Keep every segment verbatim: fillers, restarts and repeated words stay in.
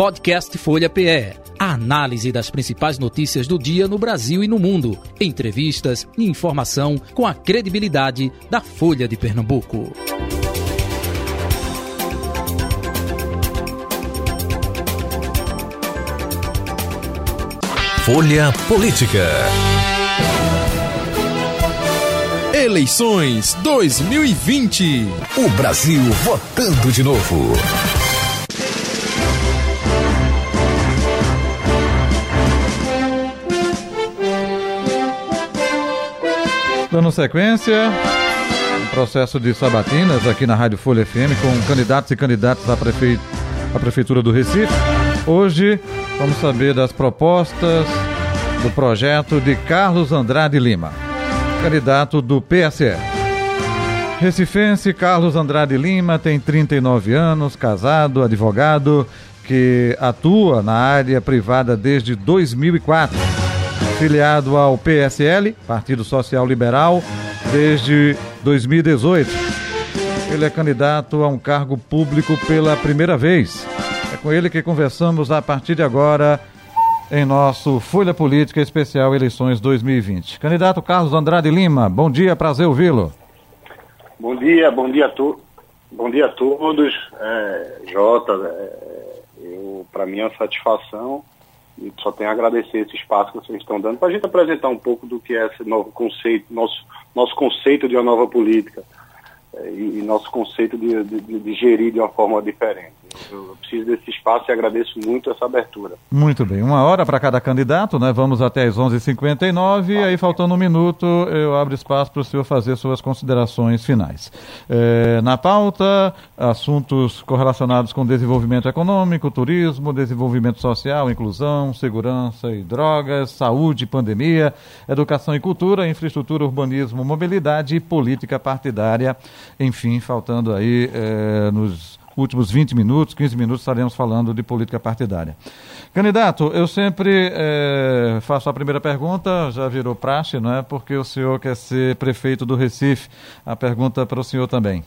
Podcast Folha P E. A análise das principais notícias do dia no Brasil e no mundo. Entrevistas e informação com a credibilidade da Folha de Pernambuco. Folha Política. Eleições dois mil e vinte. O Brasil votando de novo. Dando sequência, um processo de sabatinas aqui na Rádio Folha F M com candidatos e candidatas à, prefe... à Prefeitura do Recife. Hoje vamos saber das propostas do projeto de Carlos Andrade Lima, candidato do P S E. Recifense Carlos Andrade Lima tem trinta e nove anos, casado, advogado, que atua na área privada desde dois mil e quatro. Filiado ao P S L, Partido Social Liberal, desde dois mil e dezoito. Ele é candidato a um cargo público pela primeira vez. É com ele que conversamos a partir de agora em nosso Folha Política Especial Eleições dois mil e vinte. Candidato Carlos Andrade Lima, bom dia, prazer ouvi-lo. Bom dia, bom dia a, to- bom dia a todos. É, Jota, é, para mim é uma satisfação. E só tenho a agradecer esse espaço que vocês estão dando para a gente apresentar um pouco do que é esse novo conceito, nosso, nosso conceito de uma nova política é, e, e nosso conceito de, de, de gerir de uma forma diferente. Eu preciso desse espaço e agradeço muito essa abertura. Muito bem, uma hora para cada candidato, né? Vamos até às onze e cinquenta e nove, ah, e aí faltando um minuto eu abro espaço para o senhor fazer suas considerações finais. É, na pauta, assuntos correlacionados com desenvolvimento econômico, turismo, desenvolvimento social, inclusão, segurança e drogas, saúde, pandemia, educação e cultura, infraestrutura, urbanismo, mobilidade e política partidária. Enfim, faltando aí é, nos últimos vinte minutos, quinze minutos, estaremos falando de política partidária. Candidato, eu sempre é, faço a primeira pergunta, já virou praxe, não é? Porque o senhor quer ser prefeito do Recife. A pergunta para o senhor também.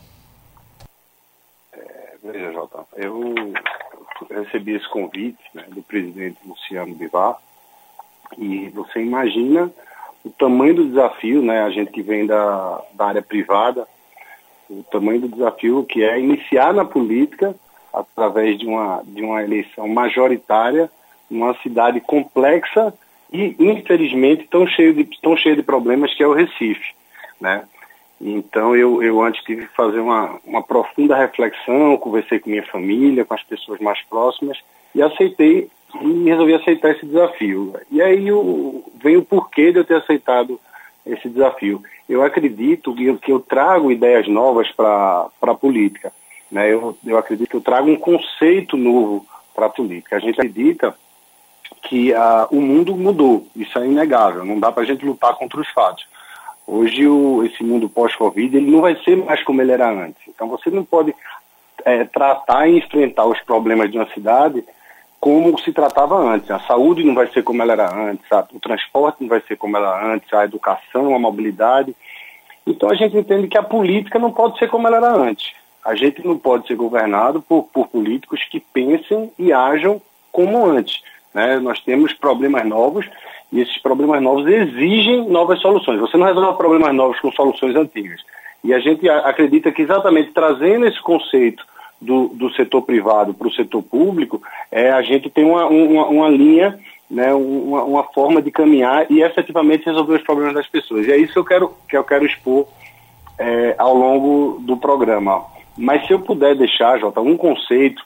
É, veja, Jota, eu recebi esse convite, né, do presidente Luciano Bivar, e você imagina o tamanho do desafio, né? A gente que vem da, da área privada, o tamanho do desafio que é iniciar na política através de uma, de uma eleição majoritária numa cidade complexa e, infelizmente, tão cheia de, tão cheia de problemas que é o Recife, né? Então, eu, eu antes tive que fazer uma, uma profunda reflexão, conversei com minha família, com as pessoas mais próximas e aceitei, e resolvi aceitar esse desafio. E aí eu, vem o porquê de eu ter aceitado esse desafio. Eu acredito que eu, que eu trago ideias novas para a política, né? Eu, eu acredito que eu trago um conceito novo para a política. A gente acredita que uh, o mundo mudou, isso é inegável, não dá para a gente lutar contra os fatos. Hoje, o, esse mundo pós-Covid, ele não vai ser mais como ele era antes. Então, você não pode é, tratar e enfrentar os problemas de uma cidade como se tratava antes. A saúde não vai ser como ela era antes, a, o transporte não vai ser como ela era antes, a educação, a mobilidade. Então a gente entende que a política não pode ser como ela era antes. A gente não pode ser governado por, por políticos que pensem e ajam como antes, né? Nós temos problemas novos e esses problemas novos exigem novas soluções. Você não resolve problemas novos com soluções antigas. E a gente acredita que exatamente trazendo esse conceito Do, do setor privado para o setor público, é, a gente tem uma, uma, uma linha, né, uma, uma forma de caminhar e efetivamente resolver os problemas das pessoas. E é isso que eu quero, que eu quero expor é, ao longo do programa. Mas se eu puder deixar, Jota, um conceito,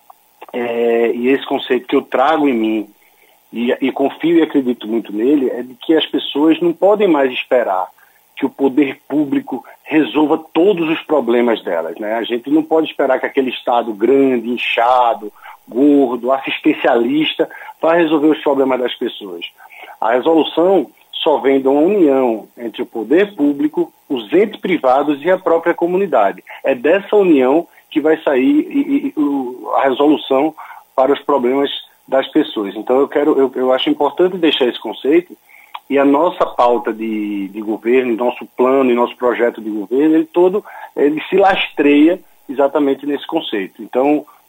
é, e esse conceito que eu trago em mim, e, e confio e acredito muito nele, é de que as pessoas não podem mais esperar que o poder público resolva todos os problemas delas, né? A gente não pode esperar que aquele Estado grande, inchado, gordo, assistencialista vá resolver os problemas das pessoas. A resolução só vem de uma união entre o poder público, os entes privados e a própria comunidade. É dessa união que vai sair e, e, a resolução para os problemas das pessoas. Então eu, quero, eu, eu acho importante deixar esse conceito. E a nossa pauta de, de governo, nosso plano e nosso projeto de governo, ele todo ele se lastreia exatamente nesse conceito. Então,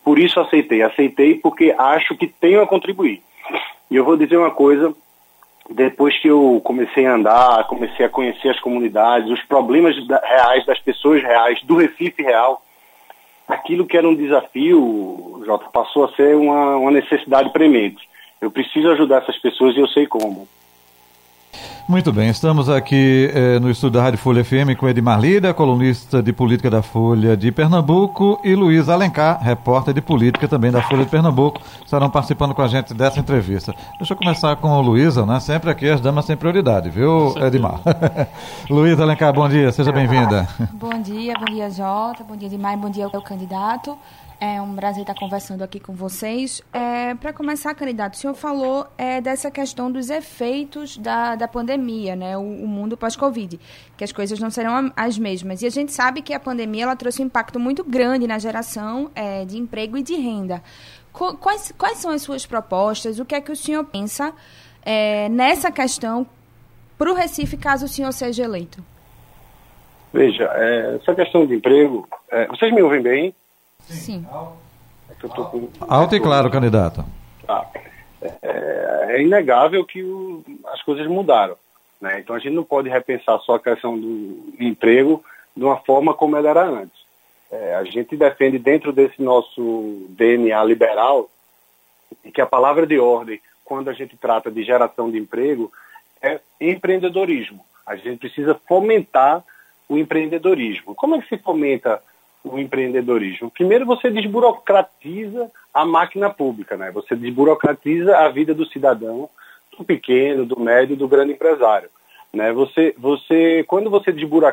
por isso aceitei. Aceitei porque acho que tenho a contribuir. E eu vou dizer uma coisa, depois que eu comecei a andar, comecei a conhecer as comunidades, os problemas reais das pessoas reais, do Recife real, aquilo que era um desafio, Jota, passou a ser uma, uma necessidade premente. Eu preciso ajudar essas pessoas e eu sei como. Muito bem, estamos aqui eh, no estúdio da Rádio Folha F M com Edmar Lira, colunista de política da Folha de Pernambuco, e Luiz Alencar, repórter de política também da Folha de Pernambuco, estarão participando com a gente dessa entrevista. Deixa eu começar com o Luísa, né? Sempre aqui as damas têm prioridade, viu, Edmar? Luiz Alencar, bom dia, seja bem-vinda. Bom dia, bom dia, Jota, bom dia, Edmar, bom dia ao candidato. É um prazer estar conversando aqui com vocês. É, para começar, candidato, o senhor falou é, dessa questão dos efeitos da, da pandemia, né? O, o mundo pós-Covid, que as coisas não serão as mesmas. E a gente sabe que a pandemia ela trouxe um impacto muito grande na geração é, de emprego e de renda. Quais, quais são as suas propostas? O que é que o senhor pensa é, nessa questão para o Recife, caso o senhor seja eleito? Veja, é, essa questão de emprego... É, vocês me ouvem bem? Sim. É que eu tô com... Alto e claro, candidato. Ah, é, é inegável que o, as coisas mudaram, né? Então a gente não pode repensar só a questão do emprego de uma forma como ela era antes. É, a gente defende dentro desse nosso D N A liberal que a palavra de ordem, quando a gente trata de geração de emprego, é empreendedorismo. A gente precisa fomentar o empreendedorismo. Como é que se fomenta o empreendedorismo? Primeiro, você desburocratiza a máquina pública, né? Você desburocratiza a vida do cidadão, do pequeno, do médio, do grande empresário, né? Você, você, quando você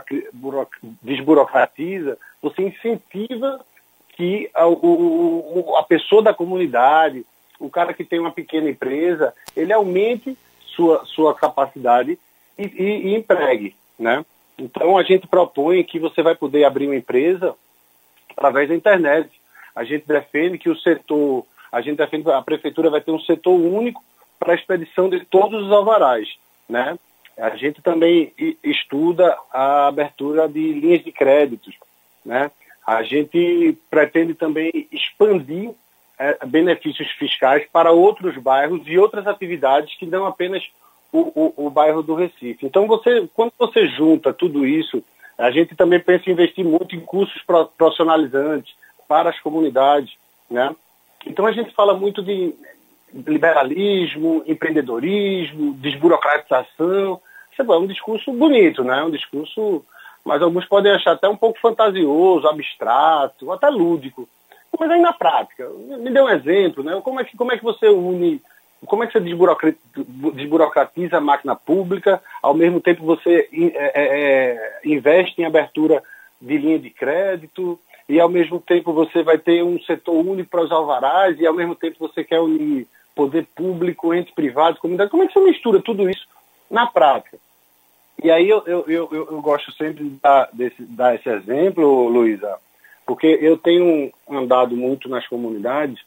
desburocratiza, você incentiva que a, o, a pessoa da comunidade, o cara que tem uma pequena empresa, ele aumente sua, sua capacidade e, e, e empregue, né? Então, a gente propõe que você vai poder abrir uma empresa através da internet. A gente defende que o setor, a gente defende que a prefeitura vai ter um setor único para a expedição de todos os alvarás, né? A gente também estuda a abertura de linhas de créditos, né? A gente pretende também expandir é, benefícios fiscais para outros bairros e outras atividades que não apenas o, o, o bairro do Recife. Então, você, quando você junta tudo isso, a gente também pensa em investir muito em cursos profissionalizantes para as comunidades, né? Então a gente fala muito de liberalismo, empreendedorismo, desburocratização. Isso é um discurso bonito, né? Um discurso, mas alguns podem achar até um pouco fantasioso, abstrato, até lúdico. Mas aí na prática, me dê um exemplo, né? Como é que, como é que você une... Como é que você desburocratiza a máquina pública, ao mesmo tempo você é, é, investe em abertura de linha de crédito, e ao mesmo tempo você vai ter um setor único para os alvarás, e ao mesmo tempo você quer unir poder público, entes privados, comunidade. Como é que você mistura tudo isso na prática? E aí eu, eu, eu, eu gosto sempre de dar, desse, dar esse exemplo, Luísa, porque eu tenho andado muito nas comunidades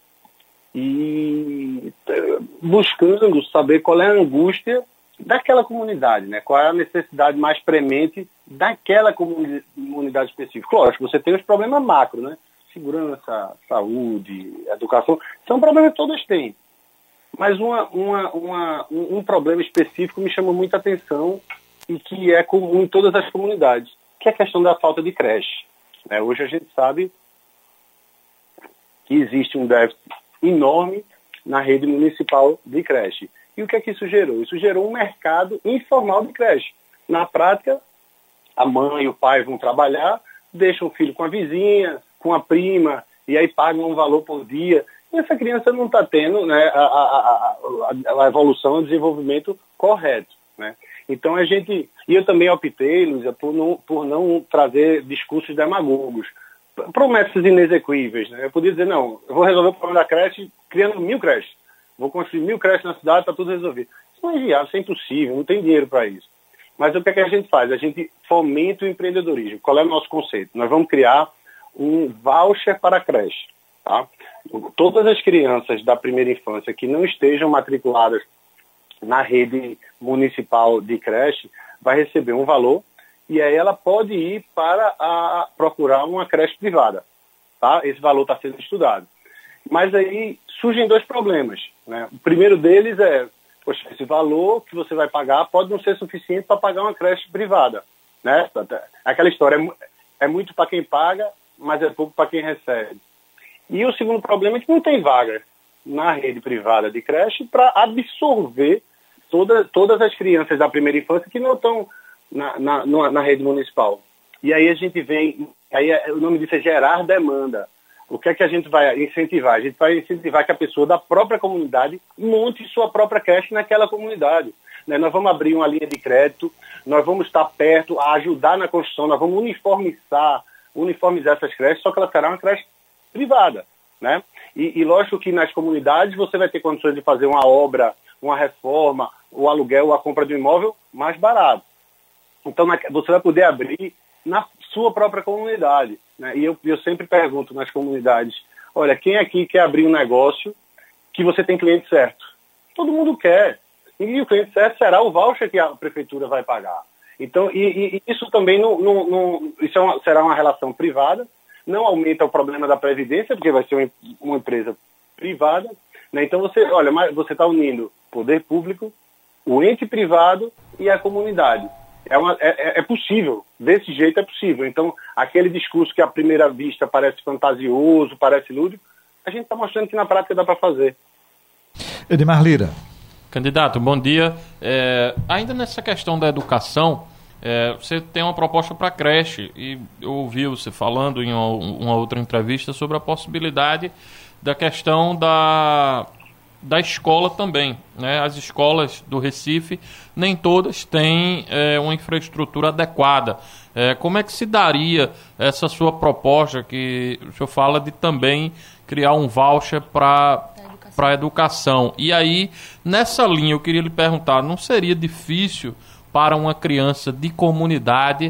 e buscando saber qual é a angústia daquela comunidade, né? Qual é a necessidade mais premente daquela comunidade específica. Lógico, você tem os problemas macro, né? Segurança, saúde, educação, são problemas que todas têm. Mas uma, uma, uma, um problema específico me chama muita atenção e que é comum em todas as comunidades, que é a questão da falta de creche, né? Hoje a gente sabe que existe um déficit enorme na rede municipal de creche. E o que é que isso gerou? Isso gerou um mercado informal de creche. Na prática, a mãe e o pai vão trabalhar, deixam o filho com a vizinha, com a prima, e aí pagam um valor por dia. E essa criança não está tendo, né, a, a, a, a evolução, o desenvolvimento correto, né? Então a gente... E eu também optei, Luísa, por não, por não trazer discursos demagogos, promessas inexequíveis, né? Eu podia dizer, não, eu vou resolver o problema da creche criando mil creches. Vou construir mil creches na cidade, está tudo resolvido. Isso não é viável, isso é impossível, não tem dinheiro para isso. Mas o que é que a gente faz? A gente fomenta o empreendedorismo. Qual é o nosso conceito? Nós vamos criar um voucher para a creche, tá? Todas as crianças da primeira infância que não estejam matriculadas na rede municipal de creche vai receber um valor e aí ela pode ir para a, procurar uma creche privada, tá? Esse valor está sendo estudado. Mas aí surgem dois problemas, né? O primeiro deles é, poxa, esse valor que você vai pagar pode não ser suficiente para pagar uma creche privada, né? Aquela história, é, é muito para quem paga, mas é pouco para quem recebe. E o segundo problema é que não tem vaga na rede privada de creche para absorver toda, todas as crianças da primeira infância que não estão na, na, na rede municipal. E aí a gente vem, aí o nome disso é gerar demanda. O que é que a gente vai incentivar? A gente vai incentivar que a pessoa da própria comunidade monte sua própria creche naquela comunidade. Né? Nós vamos abrir uma linha de crédito, nós vamos estar perto a ajudar na construção, nós vamos uniformizar, uniformizar essas creches, só que ela será uma creche privada. Né? E, e lógico que nas comunidades você vai ter condições de fazer uma obra, uma reforma, o aluguel ou a compra de um imóvel mais barato. Então você vai poder abrir na sua própria comunidade. Né? E eu, eu sempre pergunto nas comunidades, olha, quem aqui quer abrir um negócio que você tem cliente certo? Todo mundo quer. E o cliente certo será o voucher que a prefeitura vai pagar. Então, e, e isso também não, não, não, isso é uma, será uma relação privada, não aumenta o problema da previdência, porque vai ser uma, uma empresa privada. Né? Então, você olha, você está unindo poder público, o ente privado e a comunidade. É, uma, é, é possível, desse jeito é possível. Então, aquele discurso que à primeira vista parece fantasioso, parece lúdico, a gente está mostrando que na prática dá para fazer. Edmar Lira. Candidato, bom dia. É, ainda nessa questão da educação, é, você tem uma proposta para a creche, e eu ouvi você falando em uma, uma outra entrevista sobre a possibilidade da questão da... da escola também, né? As escolas do Recife, nem todas têm é, uma infraestrutura adequada. É, como é que se daria essa sua proposta, que o senhor fala de também criar um voucher para para a educação? E aí, nessa linha, eu queria lhe perguntar, não seria difícil para uma criança de comunidade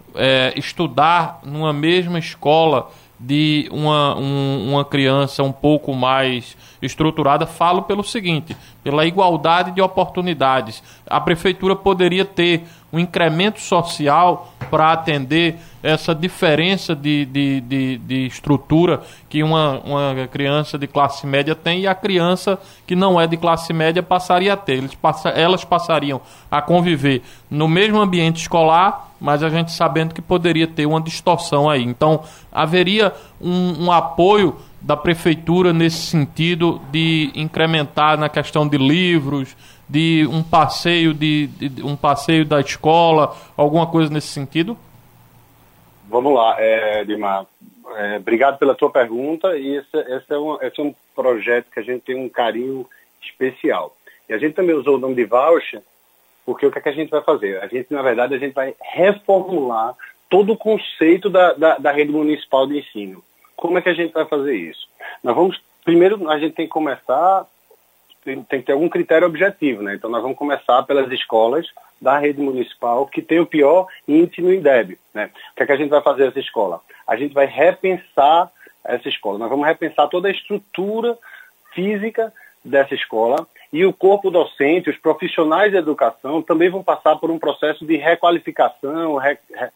é, estudar numa mesma escola de uma, um, uma criança um pouco mais estruturada? Falo pelo seguinte, pela igualdade de oportunidades. A prefeitura poderia ter um incremento social para atender essa diferença de, de, de, de estrutura que uma, uma criança de classe média tem e a criança que não é de classe média passaria a ter. Eles passa, elas passariam a conviver no mesmo ambiente escolar, mas a gente sabendo que poderia ter uma distorção aí. Então, haveria um, um apoio da prefeitura nesse sentido de incrementar na questão de livros, de um passeio, de, de um passeio da escola, alguma coisa nesse sentido? Vamos lá, é, Edmar. É, obrigado pela tua pergunta. E esse, esse, é um, esse é um projeto que a gente tem um carinho especial. E a gente também usou o nome de voucher, porque o que, é que a gente vai fazer? A gente, na verdade, a gente vai reformular todo o conceito da, da, da rede municipal de ensino. Como é que a gente vai fazer isso? Nós vamos, primeiro, a gente tem que começar, tem, tem que ter algum critério objetivo, né? Então, nós vamos começar pelas escolas da rede municipal que tem o pior índice no INDEB, né? O que é que a gente vai fazer essa escola? A gente vai repensar essa escola. Nós vamos repensar toda a estrutura física dessa escola e o corpo docente, os profissionais de educação também vão passar por um processo de requalificação, re, re,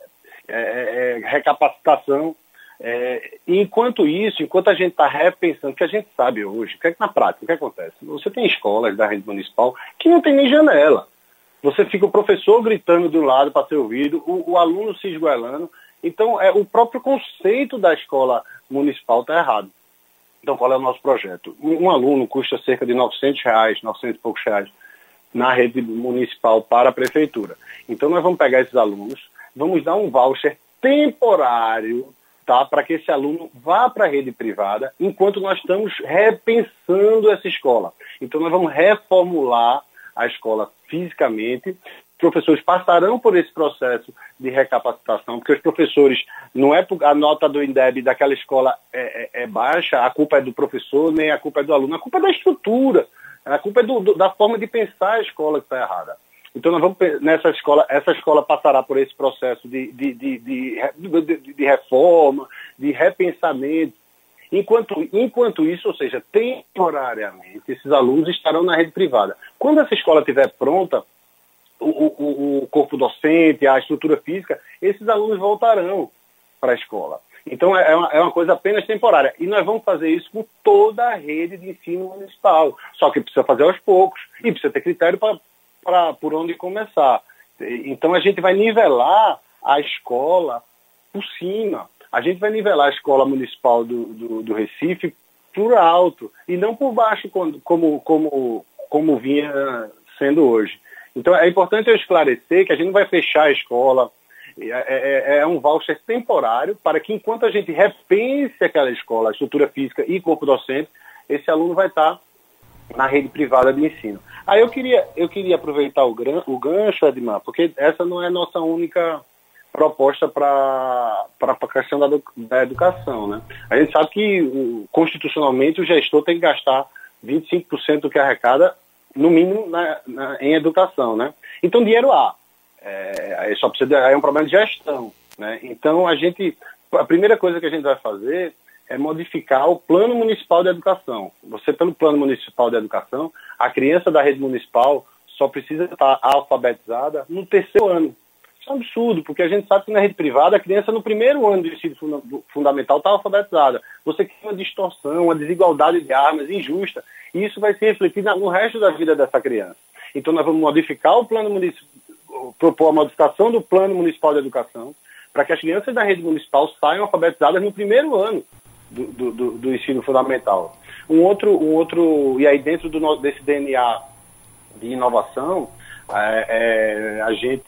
é, é, recapacitação. É, e enquanto isso, enquanto a gente está repensando, o que a gente sabe hoje, o que é que na prática, o que acontece? Você tem escolas da rede municipal que não tem nem janela. Você fica o professor gritando de um lado para ser ouvido, o, o aluno se esgoelando. Então, é, o próprio conceito da escola municipal está errado. Então, qual é o nosso projeto? Um, um aluno custa cerca de novecentos reais, novecentos e poucos reais na rede municipal para a prefeitura. Então, nós vamos pegar esses alunos, vamos dar um voucher temporário, tá, para que esse aluno vá para a rede privada, enquanto nós estamos repensando essa escola. Então, nós vamos reformular a escola fisicamente. Os professores passarão por esse processo de recapacitação, porque os professores, não é a nota do INDEB daquela escola é, é, é baixa, a culpa é do professor, nem a culpa é do aluno, a culpa é da estrutura, a culpa é do, do, da forma de pensar a escola que está errada. Então, nós vamos, nessa escola, essa escola passará por esse processo de, de, de, de, de, de reforma, de repensamento. Enquanto, enquanto isso, ou seja, temporariamente, esses alunos estarão na rede privada. Quando essa escola estiver pronta, o, o, o corpo docente, a estrutura física, esses alunos voltarão para a escola. Então é uma, é uma coisa apenas temporária. E nós vamos fazer isso com toda a rede de ensino municipal. Só que precisa fazer aos poucos e precisa ter critério para por onde começar. Então a gente vai nivelar a escola por cima. A gente vai nivelar a escola municipal do, do, do Recife por alto e não por baixo como, como, como, como vinha sendo hoje. Então é importante eu esclarecer que a gente não vai fechar a escola. É, é, é um voucher temporário para que, enquanto a gente repense aquela escola, a estrutura física e corpo docente, esse aluno vai estar na rede privada de ensino. Aí eu queria, eu queria aproveitar o, gran, o gancho, Edmar, porque essa não é a nossa única proposta para a questão da, da educação, né? A gente sabe que, o, constitucionalmente, o gestor tem que gastar vinte e cinco por cento do que arrecada, no mínimo, na, na, em educação, né? Então, dinheiro há. É, aí só precisa, aí é um problema de gestão, né? Então, a gente, a primeira coisa que a gente vai fazer é modificar o Plano Municipal de Educação. Você, pelo Plano Municipal de Educação, a criança da rede municipal só precisa estar alfabetizada no terceiro ano. Isso é um absurdo, porque a gente sabe que na rede privada a criança no primeiro ano do ensino fundamental está alfabetizada. Você cria uma distorção, uma desigualdade de armas injusta, e isso vai se refletir no resto da vida dessa criança. Então nós vamos modificar o plano municipal, propor a modificação do Plano Municipal de Educação, para que as crianças da rede municipal saiam alfabetizadas no primeiro ano do, do, do, do ensino fundamental. Um outro, um outro, e aí dentro do, desse D N A de inovação, é, é, a gente,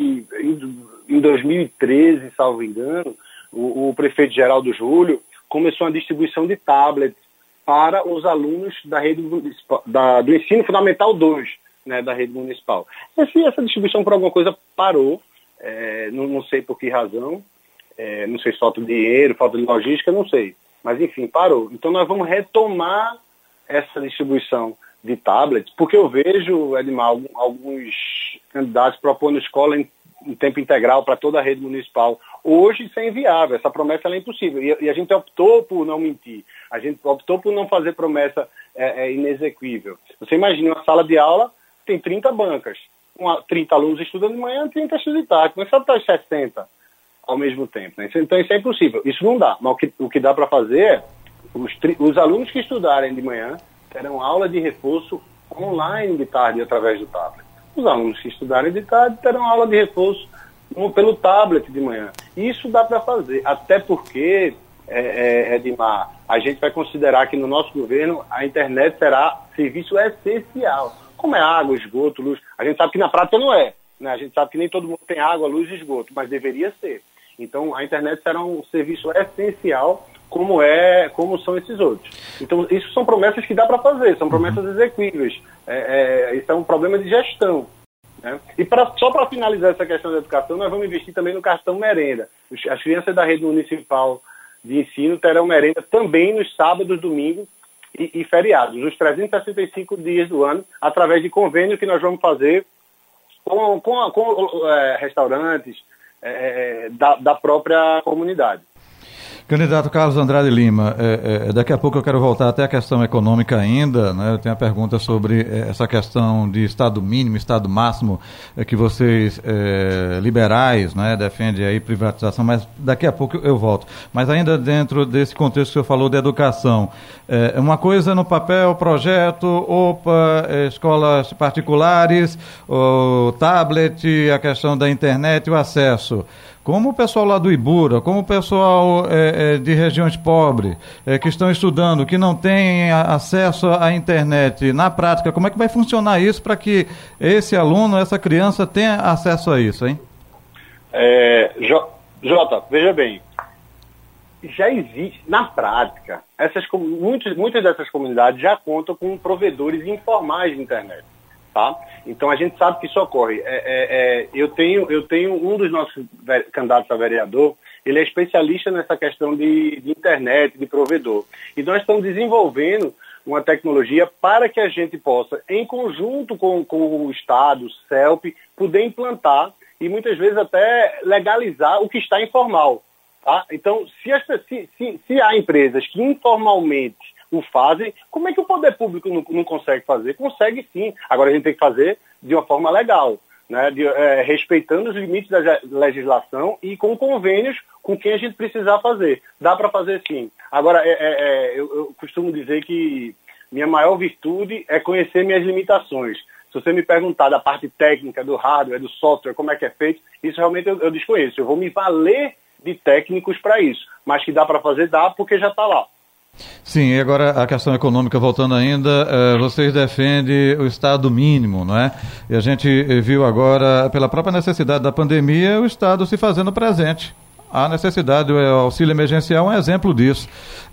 em, em dois mil e treze, salvo engano, o, o prefeito Geraldo Júlio começou a distribuição de tablets para os alunos da rede da, do ensino fundamental dois, né, da rede municipal. Esse, essa distribuição por alguma coisa parou, é, não, não sei por que razão, é, não sei se falta de dinheiro, falta de logística, não sei. Mas enfim, parou. Então nós vamos retomar essa distribuição de tablets, porque eu vejo, Edmar, alguns candidatos propondo escola em, em tempo integral para toda a rede municipal. Hoje isso é inviável, essa promessa ela é impossível. E, e a gente optou por não mentir, a gente optou por não fazer promessa é, é, inexequível. Você imagina uma sala de aula, tem trinta bancas, uma, trinta alunos estudando de manhã, trinta estudando de tarde, mas só está sessenta ao mesmo tempo, né? Então isso é impossível, isso não dá, mas o que, o que dá para fazer é, os, os alunos que estudarem de manhã terão aula de reforço online de tarde através do tablet. Os alunos que estudarem de tarde terão aula de reforço um, pelo tablet de manhã. Isso dá para fazer, até porque, é, é, Edmar, a gente vai considerar que no nosso governo a internet será serviço essencial. Como é água, esgoto, luz, a gente sabe que na prática não é, né? A gente sabe que nem todo mundo tem água, luz e esgoto, mas deveria ser. Então a internet será um serviço essencial, como é, como são esses outros. Então isso são promessas que dá para fazer, são promessas execuíveis. É, é, isso é um problema de gestão, né? E pra, só para finalizar essa questão da educação, nós vamos investir também no cartão merenda. As crianças da rede municipal de ensino terão merenda também nos sábados, domingos E, e feriados, os trezentos e sessenta e cinco dias do ano, através de convênio que nós vamos fazer com, com, com é, restaurantes é, da, da própria comunidade. Candidato Carlos Andrade Lima, é, é, daqui a pouco eu quero voltar até a questão econômica ainda, né? Eu tenho a pergunta sobre essa questão de estado mínimo, estado máximo, é, que vocês é, liberais, né, defendem aí privatização, mas daqui a pouco eu volto. Mas ainda dentro desse contexto que o senhor falou de educação, é, uma coisa no papel, projeto, opa, é, escolas particulares, o tablet, a questão da internet, o acesso. Como o pessoal lá do Ibura, como o pessoal é, é, de regiões pobres, é, que estão estudando, que não têm acesso à internet, na prática, como é que vai funcionar isso para que esse aluno, essa criança tenha acesso a isso, hein? É, Jota, veja bem, já existe, na prática, essas, muitas, muitas dessas comunidades já contam com provedores informais de internet. Tá? Então a gente sabe que isso ocorre. É, é, é, eu, tenho, eu tenho um dos nossos candidatos a vereador, ele é especialista nessa questão de, de internet, de provedor. E nós estamos desenvolvendo uma tecnologia para que a gente possa, em conjunto com, com o Estado, o CELP, poder implantar e muitas vezes até legalizar o que está informal. Tá? Então, se, as, se, se, se há empresas que informalmente o fazem, como é que o poder público não, não consegue fazer? Consegue sim. Agora a gente tem que fazer de uma forma legal. né, de, é, respeitando os limites da legislação e com convênios com quem a gente precisar fazer. Dá para fazer sim. Agora, é, é, eu, eu costumo dizer que minha maior virtude é conhecer minhas limitações. Se você me perguntar da parte técnica, do hardware, do software, como é que é feito, isso realmente eu, eu desconheço. Eu vou me valer de técnicos para isso. Mas que dá para fazer, dá, porque já está lá. Sim, e agora a questão econômica, voltando ainda, eh, vocês defendem o Estado mínimo, não é? E a gente viu agora, pela própria necessidade da pandemia, o Estado se fazendo presente. A necessidade, o auxílio emergencial é um exemplo disso.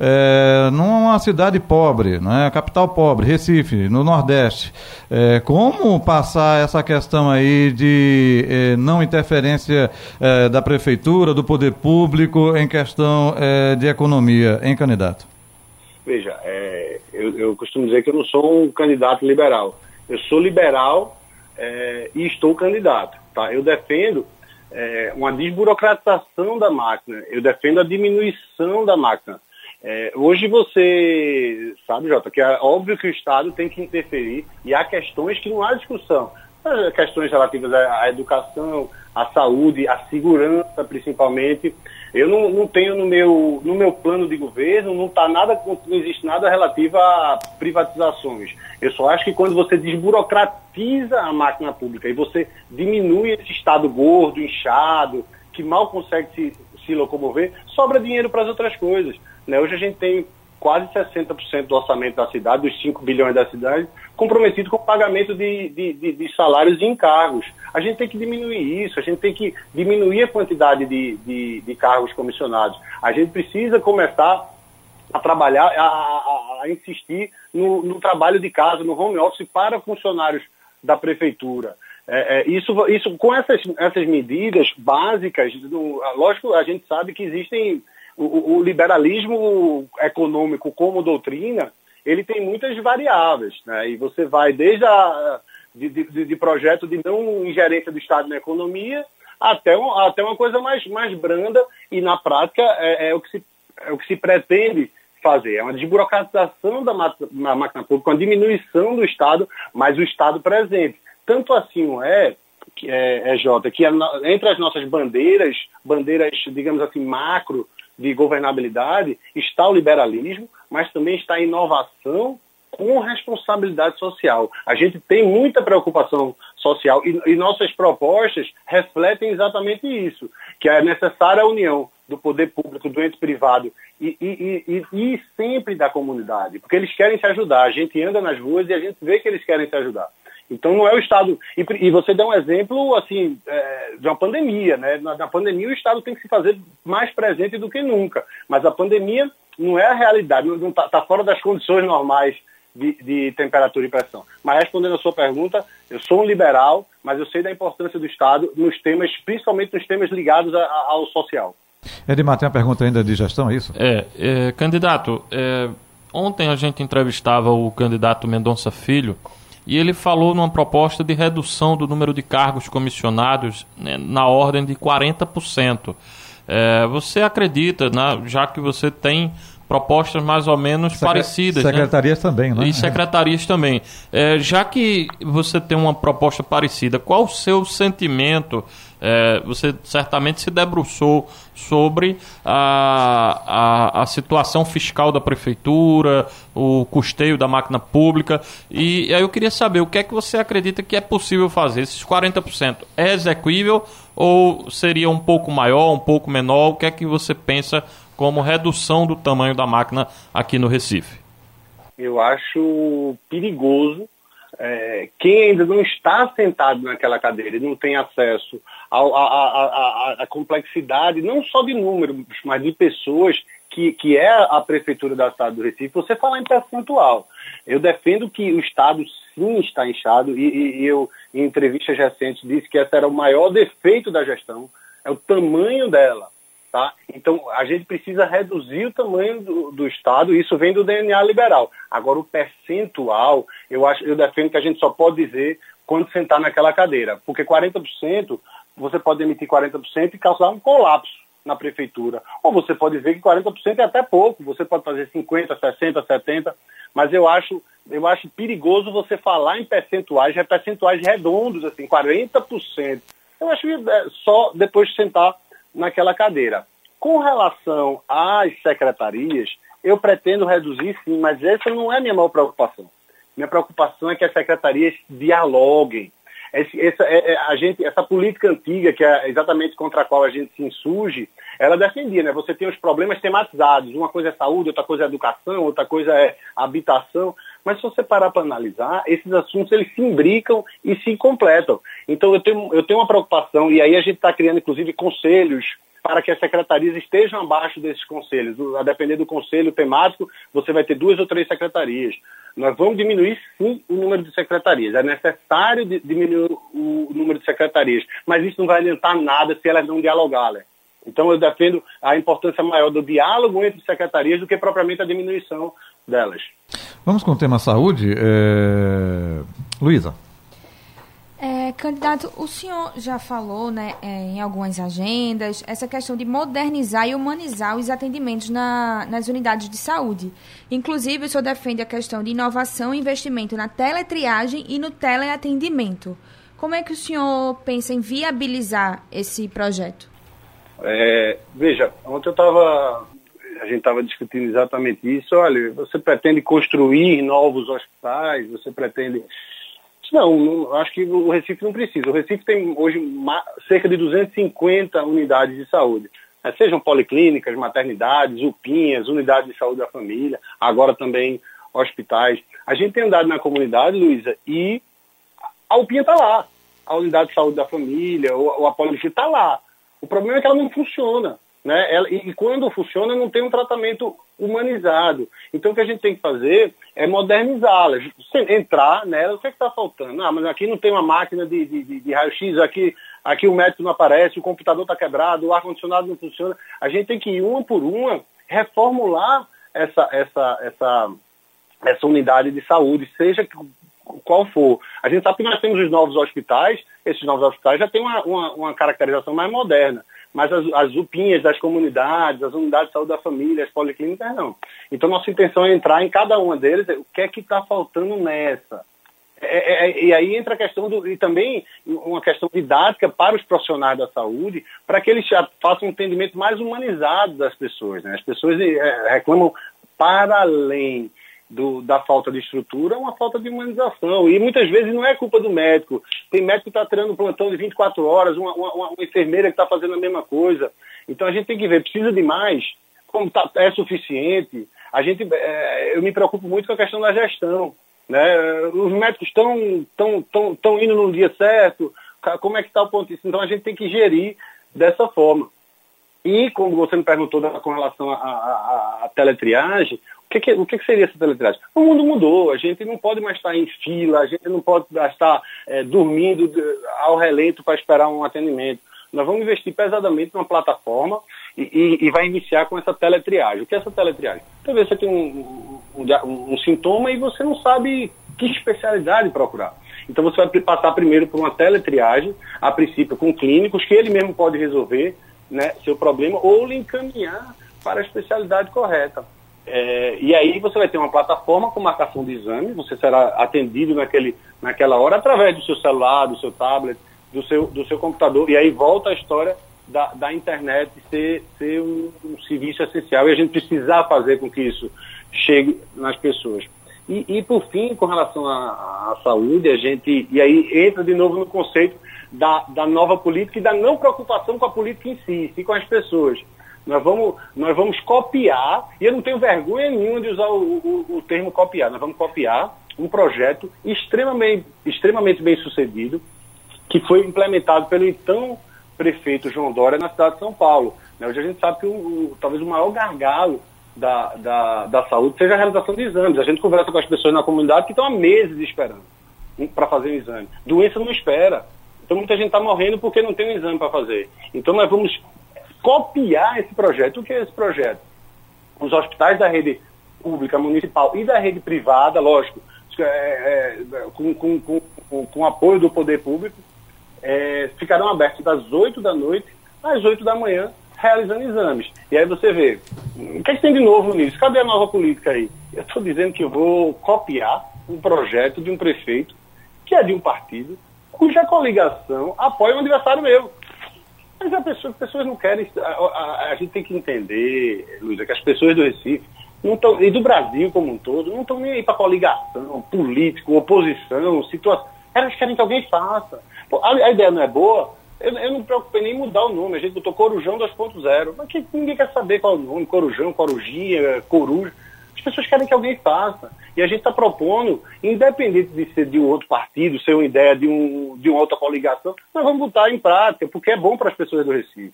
É, numa cidade pobre, né, capital pobre, Recife, no Nordeste, é, como passar essa questão aí de é, não interferência é, da prefeitura, do poder público em questão é, de economia, hein, candidato? Veja, é, eu, eu costumo dizer que eu não sou um candidato liberal. Eu sou liberal é, e estou candidato. Tá? Eu defendo É, uma desburocratização da máquina, eu defendo a diminuição da máquina. É, hoje você sabe, Jota, que é óbvio que o Estado tem que interferir e há questões que não há discussão. Há questões relativas à, à educação, à saúde, à segurança principalmente. Eu não, não tenho no meu, no meu plano de governo, não, tá nada, não existe nada relativo a privatizações. Eu só acho que quando você desburocratiza a máquina pública e você diminui esse Estado gordo, inchado, que mal consegue se, se locomover, sobra dinheiro para as outras coisas. Né? Hoje a gente tem quase sessenta por cento do orçamento da cidade, dos cinco bilhões da cidade, comprometido com o pagamento de, de, de, de salários e encargos. A gente tem que diminuir isso, a gente tem que diminuir a quantidade de, de, de cargos comissionados. A gente precisa começar a trabalhar, a, a, a insistir no, no trabalho de casa, no home office para funcionários da prefeitura. É, é, isso, isso, com essas, essas medidas básicas, do, lógico, a gente sabe que existem o, o liberalismo econômico como doutrina, ele tem muitas variáveis, né? E você vai desde a de, de, de projeto de não ingerência do Estado na economia até, um, até uma coisa mais, mais branda e na prática é, é, o que se, é o que se pretende fazer. É uma desburocratização da máquina pública, uma diminuição do Estado, mas o Estado presente. Tanto assim é, é, é Jota, que entre as nossas bandeiras, bandeiras, digamos assim, macro, de governabilidade, está o liberalismo, mas também está a inovação com responsabilidade social. A gente tem muita preocupação social e, e nossas propostas refletem exatamente isso, que é necessária a união do poder público, do ente privado e, e, e, e sempre da comunidade, porque eles querem se ajudar. A gente anda nas ruas e a gente vê que eles querem se ajudar. Então não é o Estado... E, e você deu um exemplo assim, é, de uma pandemia, né? Na, na pandemia o Estado tem que se fazer mais presente do que nunca. Mas a pandemia não é a realidade, não está tá fora das condições normais de, de temperatura e pressão. Mas respondendo a sua pergunta, eu sou um liberal, mas eu sei da importância do Estado nos temas, principalmente nos temas ligados a, a, ao social. Edmar, tem uma pergunta ainda de gestão, é isso? É, é candidato, é, ontem a gente entrevistava o candidato Mendonça Filho, e ele falou numa proposta de redução do número de cargos comissionados, né, na ordem de quarenta por cento. É, você acredita, né, já que você tem propostas mais ou menos Secre- parecidas... Secretarias, né? Também, né? E secretarias é. também. É, já que você tem uma proposta parecida, qual o seu sentimento? É, você certamente se debruçou sobre a, a, a situação fiscal da prefeitura, o custeio da máquina pública, e aí eu queria saber o que é que você acredita que é possível fazer. Esses quarenta por cento é execuível ou seria um pouco maior, um pouco menor? O que é que você pensa como redução do tamanho da máquina aqui no Recife? Eu acho perigoso. É, quem ainda não está sentado naquela cadeira e não tem acesso à complexidade, não só de números, mas de pessoas, que, que é a prefeitura da cidade do Recife, você fala em percentual. Eu defendo que o Estado sim está inchado e, e, e eu, em entrevistas recentes, disse que esse era o maior defeito da gestão, é o tamanho dela. Tá? Então, a gente precisa reduzir o tamanho do, do Estado, isso vem do D N A liberal. Agora, o percentual, eu, acho, eu defendo que a gente só pode dizer quando sentar naquela cadeira, porque quarenta por cento, você pode emitir quarenta por cento e causar um colapso na prefeitura. Ou você pode dizer que quarenta por cento é até pouco, você pode fazer cinquenta por cento, sessenta por cento, setenta por cento, mas eu acho eu acho perigoso você falar em percentuais, percentuais redondos, assim, quarenta por cento. Eu acho que é só depois de sentar naquela cadeira. Com relação às secretarias, eu pretendo reduzir sim, mas essa não é a minha maior preocupação. Minha preocupação é que as secretarias dialoguem. Esse, essa, é, é, a gente, essa política antiga, que é exatamente contra a qual a gente se insurge, ela defendia, né? Você tem os problemas tematizados. Uma coisa é saúde, outra coisa é educação, outra coisa é habitação. Mas se você parar para analisar, esses assuntos eles se imbricam e se completam. Então eu tenho, eu tenho uma preocupação, e aí a gente está criando inclusive conselhos para que as secretarias estejam abaixo desses conselhos. A depender do conselho temático, você vai ter duas ou três secretarias. Nós vamos diminuir, sim, o número de secretarias. É necessário diminuir o número de secretarias, mas isso não vai adiantar nada se elas não dialogarem. Então eu defendo a importância maior do diálogo entre secretarias do que propriamente a diminuição delas. Vamos com o tema saúde. É... Luísa. É, candidato, o senhor já falou, né, é, em algumas agendas, essa questão de modernizar e humanizar os atendimentos na, nas unidades de saúde. Inclusive, o senhor defende a questão de inovação e investimento na teletriagem e no teleatendimento. Como é que o senhor pensa em viabilizar esse projeto? É, veja, ontem eu estava, a gente estava discutindo exatamente isso. Olha, você pretende construir novos hospitais, você pretende... Não, não, acho que o Recife não precisa. O Recife tem hoje cerca de duzentas e cinquenta unidades de saúde. É, sejam policlínicas, maternidades, UPinhas, unidades de saúde da família, agora também hospitais. A gente tem andado na comunidade, Luísa, e a UPinha está lá. A unidade de saúde da família, ou, ou a policlínica está lá. O problema é que ela não funciona. Né? Ela, e, e quando funciona, não tem um tratamento humanizado. Então, o que a gente tem que fazer é modernizá-la. Entrar nela, o que é que está faltando? Ah, mas aqui não tem uma máquina de, de, de, de raio-x, aqui, aqui o médico não aparece, o computador está quebrado, o ar-condicionado não funciona. A gente tem que ir uma por uma reformular essa, essa, essa, essa unidade de saúde, seja qual for. A gente sabe que nós temos os novos hospitais, esses novos hospitais já têm uma, uma, uma caracterização mais moderna. Mas as, as UPinhas das comunidades, as unidades de saúde da família, as policlínicas, não. Então, nossa intenção é entrar em cada uma deles, o que é que está faltando nessa? É, é, e aí entra a questão, do, e também uma questão didática para os profissionais da saúde, para que eles façam um entendimento mais humanizado das pessoas. Né? As pessoas é, reclamam para além do, da falta de estrutura, uma falta de humanização. E muitas vezes não é culpa do médico. Tem médico que está tirando um plantão de vinte e quatro horas, uma, uma, uma enfermeira que está fazendo a mesma coisa. Então a gente tem que ver, precisa de mais, como tá, é suficiente. A gente, é, eu me preocupo muito com a questão da gestão. Né? Os médicos estão tão, tão, tão indo no dia certo, como é que está o ponto disso? Então a gente tem que gerir dessa forma. E como você me perguntou com relação à teletriagem, o que, que, o que, que seria essa teletriagem? O mundo mudou, a gente não pode mais estar em fila, a gente não pode mais estar é, dormindo ao relento para esperar um atendimento. Nós vamos investir pesadamente numa plataforma e, e, e vai iniciar com essa teletriagem. O que é essa teletriagem? Talvez você tenha um, um, um, um sintoma e você não sabe que especialidade procurar. Então você vai passar primeiro por uma teletriagem, a princípio com clínicos, que ele mesmo pode resolver, né, seu problema ou lhe encaminhar para a especialidade correta. É, e aí você vai ter uma plataforma com marcação de exame, você será atendido naquele, naquela hora através do seu celular, do seu tablet, do seu, do seu computador, e aí volta a história da, da internet ser, ser um, um serviço essencial e a gente precisar fazer com que isso chegue nas pessoas. E, e por fim, com relação à, à saúde, a gente, e aí entra de novo no conceito da, da nova política e da não preocupação com a política em si, e com as pessoas. Nós vamos, nós vamos copiar, e eu não tenho vergonha nenhuma de usar o, o, o termo copiar, nós vamos copiar um projeto extremamente, extremamente bem sucedido, que foi implementado pelo então prefeito João Dória na cidade de São Paulo. Hoje a gente sabe que o, o, talvez o maior gargalo da, da, da saúde seja a realização de exames. A gente conversa com as pessoas na comunidade que estão há meses esperando para fazer um exame. Doença não espera. Então muita gente está morrendo porque não tem um exame para fazer. Então nós vamos copiar esse projeto. O que é esse projeto? Os hospitais da rede pública, municipal e da rede privada, lógico, é, é, com, com, com, com, com apoio do poder público, é, ficarão abertos das oito da noite às oito da manhã, realizando exames. E aí você vê, o que, é que tem de novo nisso? Cadê a nova política aí? Eu estou dizendo que eu vou copiar um projeto de um prefeito que é de um partido cuja coligação apoia um adversário meu. Mas a pessoa, as pessoas não querem... A, a, a gente tem que entender, Luísa, que as pessoas do Recife não tão, e do Brasil como um todo não estão nem aí para coligação, político, oposição, situação. Elas querem que alguém faça. Pô, a, a ideia não é boa, eu, eu não me preocupei nem em mudar o nome. A gente botou Corujão dois ponto zero. Mas que, ninguém quer saber qual é o nome. Corujão, Corujinha, Coruja. As pessoas querem que alguém faça. E a gente está propondo, independente de ser de um outro partido, ser uma ideia de, um, de uma outra coligação, nós vamos botar em prática, porque é bom para as pessoas do Recife.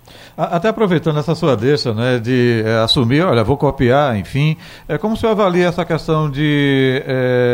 Até aproveitando essa sua deixa, né, de é, assumir, olha, vou copiar, enfim, é, como o senhor avalia essa questão de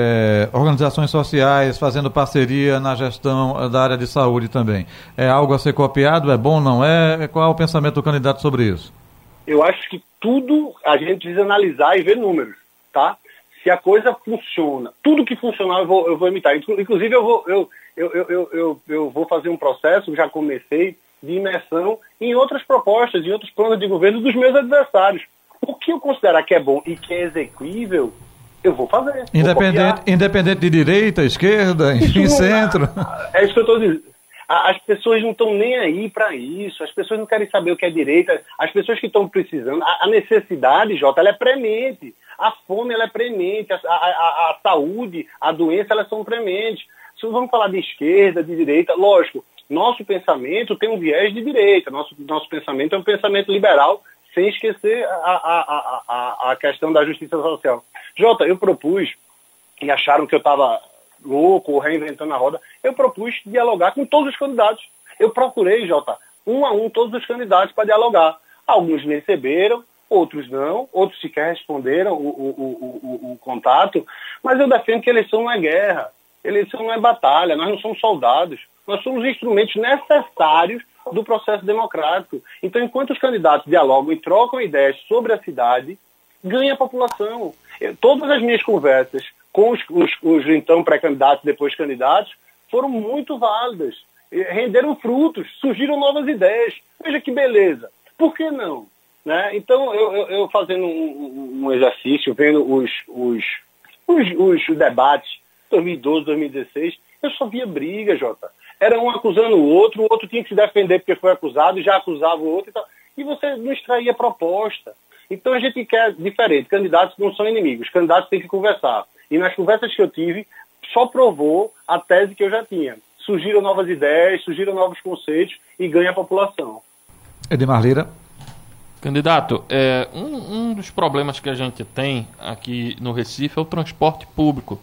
é, organizações sociais fazendo parceria na gestão da área de saúde também? É algo a ser copiado? É bom, não é? Qual é o pensamento do candidato sobre isso? Eu acho que tudo a gente precisa analisar e ver números, tá? Se a coisa funciona, tudo que funcionar eu vou, eu vou imitar. Inclusive eu vou, eu, eu, eu, eu, eu, eu vou fazer um processo, já comecei, de imersão em outras propostas, em outros planos de governo dos meus adversários. O que eu considerar que é bom e que é execuível, eu vou fazer. Independente, vou independente de direita, esquerda, enfim, isso centro. É, é isso que eu estou dizendo. As pessoas não estão nem aí para isso, as pessoas não querem saber o que é direita, as pessoas que estão precisando, a, a necessidade, Jota, ela é premente, a fome ela é premente, a, a, a, a saúde, a doença, elas são prementes. Se vamos falar de esquerda, de direita, lógico, nosso pensamento tem um viés de direita, nosso, nosso pensamento é um pensamento liberal, sem esquecer a, a, a, a, a questão da justiça social. Jota, eu propus, e acharam que eu estava louco ou reinventando a roda, eu propus dialogar com todos os candidatos. Eu procurei, Jota, um a um todos os candidatos para dialogar. Alguns me receberam, outros não, outros sequer responderam o, o, o, o, o contato, mas eu defendo que eleição não é guerra, eleição não é batalha, nós não somos soldados, nós somos instrumentos necessários do processo democrático. Então, enquanto os candidatos dialogam e trocam ideias sobre a cidade, ganha a população. Eu, todas as minhas conversas com os, os, os então pré-candidatos, depois candidatos, foram muito válidas, renderam frutos, surgiram novas ideias. Veja que beleza, por que não? Né? Então, eu, eu, eu fazendo um, um exercício, vendo os, os, os, os debates dois mil e doze, dois mil e dezesseis, eu só via briga, Jota. Era um acusando o outro, o outro tinha que se defender porque foi acusado, já acusava o outro e tal. E você não extraía proposta. Então a gente quer diferente. Candidatos não são inimigos, candidatos têm que conversar. E nas conversas que eu tive, só provou a tese que eu já tinha. Surgiram novas ideias, surgiram novos conceitos e ganha a população. Edmar Lira. Candidato, é, um, um dos problemas que a gente tem aqui no Recife é o transporte público.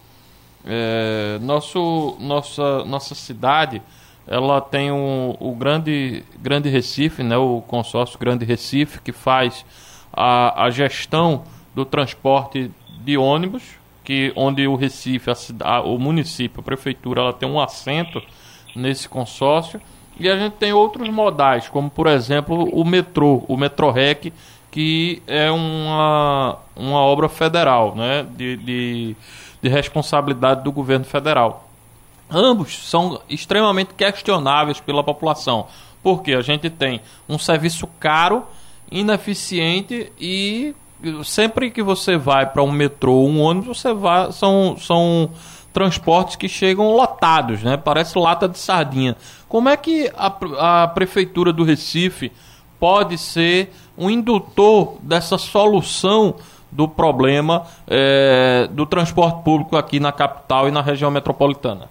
É, nosso, nossa, nossa cidade, ela tem um, o grande, grande Recife, né, o consórcio Grande Recife, que faz a, a gestão do transporte de ônibus, que, onde o Recife, a cidade, o município, a prefeitura, ela tem um assento nesse consórcio. E a gente tem outros modais, como por exemplo o metrô, o Metrorec, que é uma, uma obra federal, né, de, de, de responsabilidade do governo federal. Ambos são extremamente questionáveis pela população, porque a gente tem um serviço caro, ineficiente e sempre que você vai para um metrô ou um ônibus, você vai, são, são transportes que chegam lotados, né? Parece lata de sardinha. Como é que a, a Prefeitura do Recife pode ser um indutor dessa solução do problema é, do transporte público aqui na capital e na região metropolitana?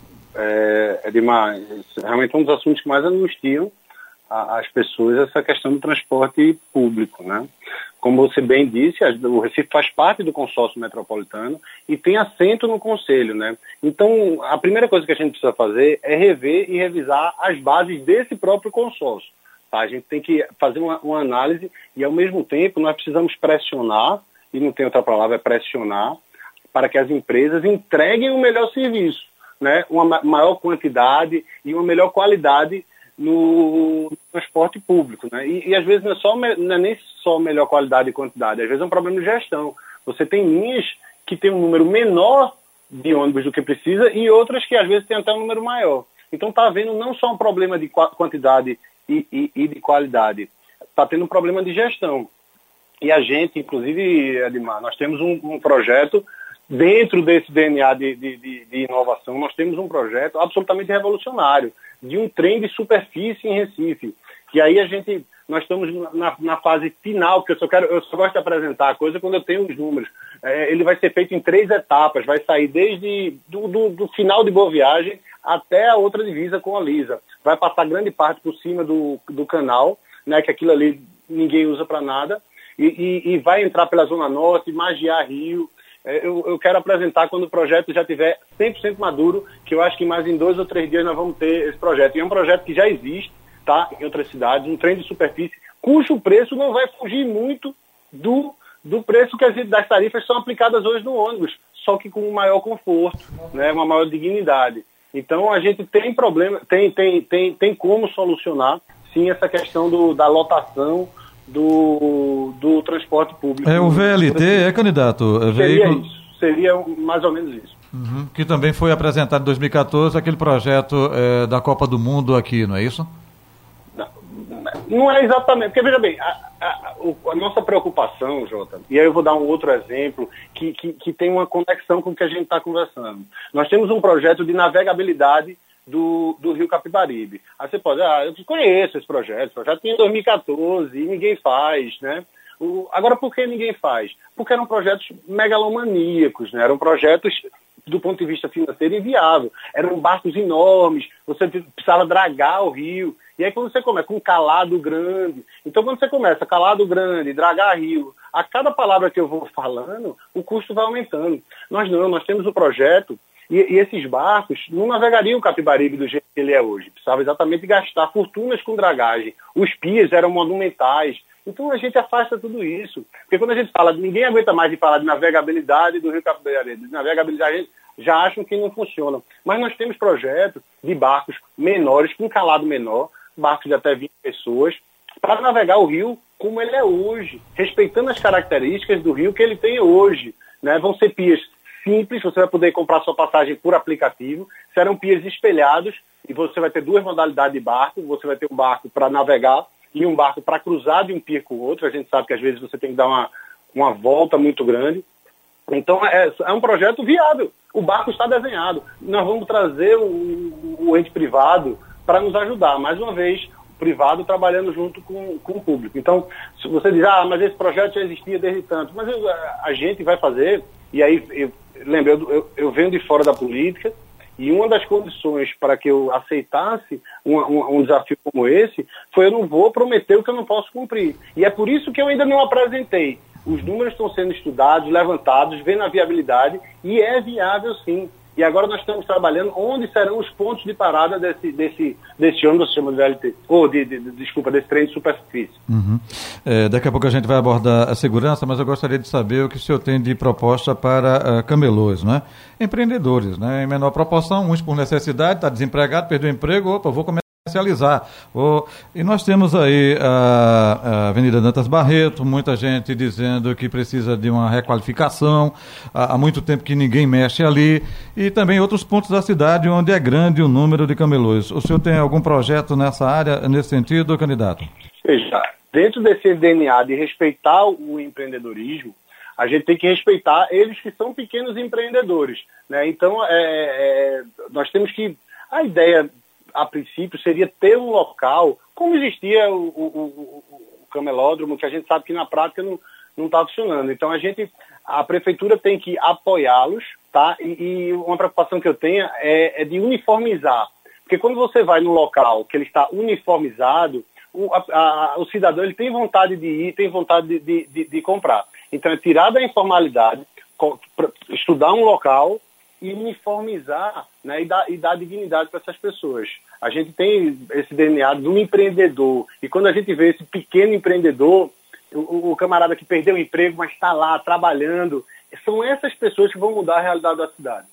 É, Edmar, realmente é um dos assuntos que mais angustiam as pessoas, essa questão do transporte público, né? Como você bem disse, o Recife faz parte do consórcio metropolitano e tem assento no conselho, né? Então, a primeira coisa que a gente precisa fazer é rever e revisar as bases desse próprio consórcio. Tá? A gente tem que fazer uma, uma análise e, ao mesmo tempo, nós precisamos pressionar, e não tem outra palavra, é pressionar, para que as empresas entreguem o melhor serviço, né? Uma maior quantidade e uma melhor qualidade no transporte público, né? E, e às vezes não é, só, não é nem só melhor qualidade e quantidade, às vezes é um problema de gestão. Você tem linhas que tem um número menor de ônibus do que precisa e outras que às vezes tem até um número maior. Então está havendo não só um problema de quantidade e, e, e de qualidade, está tendo um problema de gestão. E a gente, inclusive, Edmar, nós temos um, um projeto dentro desse D N A de, de, de, de inovação, nós temos um projeto absolutamente revolucionário, de um trem de superfície em Recife, que aí a gente, nós estamos na, na fase final, porque eu só, quero, eu só gosto de apresentar a coisa quando eu tenho os números. É, ele vai ser feito em três etapas, vai sair desde do, do, do final de Boa Viagem até a outra divisa com a Lisa. Vai passar grande parte por cima do, do canal, né, que aquilo ali ninguém usa para nada, e, e, e vai entrar pela Zona Norte, magiar Rio. É, eu, eu quero apresentar quando o projeto já estiver cem por cento maduro, que eu acho que mais em dois ou três dias nós vamos ter esse projeto. E é um projeto que já existe, tá, em outras cidades, um trem de superfície, cujo preço não vai fugir muito do, do preço que as, das tarifas são aplicadas hoje no ônibus, só que com um maior conforto, né, uma maior dignidade. Então a gente tem problema, tem, tem, tem, tem como solucionar, sim, essa questão do, da lotação do, do transporte público. É o V L T, é, candidato? É seria veículo... isso, seria mais ou menos isso. Uhum, que também foi apresentado em dois mil e catorze, aquele projeto é, da Copa do Mundo aqui, não é isso? Não, não é exatamente, porque veja bem, a, a, a nossa preocupação, Jota, e aí eu vou dar um outro exemplo que, que, que tem uma conexão com o que a gente está conversando. Nós temos um projeto de navegabilidade do, do Rio Capibaribe. Aí você pode, ah, eu conheço esse projeto, esse projeto tinha em dois mil e catorze e ninguém faz, né? O, agora, por que ninguém faz? Porque eram projetos megalomaníacos, né? Eram projetos, do ponto de vista financeiro, inviável. Eram barcos enormes, você precisava dragar o rio. E aí quando você começa com calado grande, então quando você começa calado grande, dragar rio, a cada palavra que eu vou falando, o custo vai aumentando. Nós não, nós temos o projeto, e, e esses barcos não navegariam o Capibaribe do jeito que ele é hoje. Precisava exatamente gastar fortunas com dragagem. Os pias eram monumentais. Então a gente afasta tudo isso. Porque quando a gente fala, ninguém aguenta mais de falar de navegabilidade do Rio Capibaribe. De navegabilidade, a gente já acham que não funciona. Mas nós temos projetos de barcos menores, com calado menor, barcos de até vinte pessoas, para navegar o rio como ele é hoje, respeitando as características do rio que ele tem hoje, né? Vão ser pias simples, você vai poder comprar sua passagem por aplicativo, serão pias espelhados, e você vai ter duas modalidades de barco, você vai ter um barco para navegar e um barco para cruzar de um pier com o outro. A gente sabe que às vezes você tem que dar uma, uma volta muito grande. Então é, é um projeto viável, o barco está desenhado, nós vamos trazer o, o ente privado para nos ajudar, mais uma vez, o privado trabalhando junto com, com o público. Então, se você diz, ah, mas esse projeto já existia desde tanto, mas eu, a gente vai fazer, e aí, eu, lembra, eu, eu, eu venho de fora da política, e uma das condições para que eu aceitasse um, um, um desafio como esse, foi eu não vou prometer o que eu não posso cumprir. E é por isso que eu ainda não apresentei. Os números estão sendo estudados, levantados, vendo a viabilidade, e é viável sim. E agora nós estamos trabalhando onde serão os pontos de parada desse, desse, desse ônibus, se chama de V L T, ou de, de, de, desculpa, desse trem de superfície. Uhum. É, daqui a pouco a gente vai abordar a segurança, mas eu gostaria de saber o que o senhor tem de proposta para uh, camelôs, né? Empreendedores, né? Em menor proporção, uns por necessidade, está desempregado, perdeu o emprego, opa, vou começar comercializar. Oh, e nós temos aí a, a Avenida Dantas Barreto, muita gente dizendo que precisa de uma requalificação, há, há muito tempo que ninguém mexe ali, e também outros pontos da cidade onde é grande o número de camelôs. O senhor tem algum projeto nessa área, nesse sentido, candidato? Veja, dentro desse D N A de respeitar o empreendedorismo, a gente tem que respeitar eles que são pequenos empreendedores, né? Então, é, é, nós temos que... A ideia, a princípio, seria ter um local, como existia o, o, o, o camelódromo, que a gente sabe que na prática não não está funcionando. Então, a gente, a prefeitura tem que apoiá-los, tá? E, e uma preocupação que eu tenho é, é de uniformizar. Porque quando você vai no local que ele está uniformizado, o, a, a, o cidadão ele tem vontade de ir, tem vontade de, de, de, de comprar. Então, é tirar da informalidade, estudar um local e uniformizar, né, e, dar, e dar dignidade para essas pessoas. A gente tem esse D N A do empreendedor, e quando a gente vê esse pequeno empreendedor, o, o camarada que perdeu o emprego, mas está lá trabalhando, são essas pessoas que vão mudar a realidade da cidade.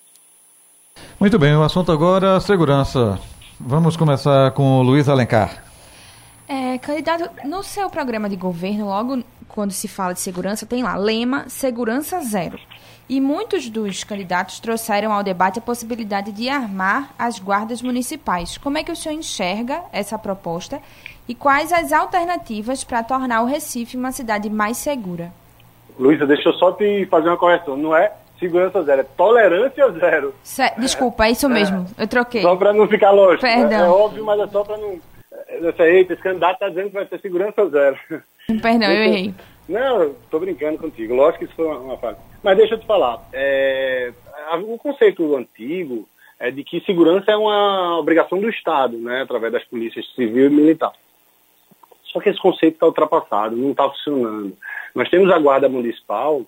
Muito bem, o assunto agora, segurança. Vamos começar com o Luiz Alencar. É, candidato, no seu programa de governo, logo quando se fala de segurança, tem lá, lema Segurança Zero. E muitos dos candidatos trouxeram ao debate a possibilidade de armar as guardas municipais. Como é que o senhor enxerga essa proposta e quais as alternativas para tornar o Recife uma cidade mais segura? Luísa, deixa eu só te fazer uma correção. Não é segurança zero, é tolerância zero. Cé, desculpa, é isso mesmo, é. eu troquei. Só para não ficar lógico. Perdão. É, é óbvio, mas é só para não... Eu sei, eita, esse candidato está dizendo que vai ter segurança zero. Perdão, eu errei. Não, estou brincando contigo. Lógico que isso foi uma, uma fase. Mas deixa eu te falar. É, o conceito antigo é de que segurança é uma obrigação do Estado, né, através das polícias civil e militar. Só que esse conceito está ultrapassado, não está funcionando. Nós temos a Guarda Municipal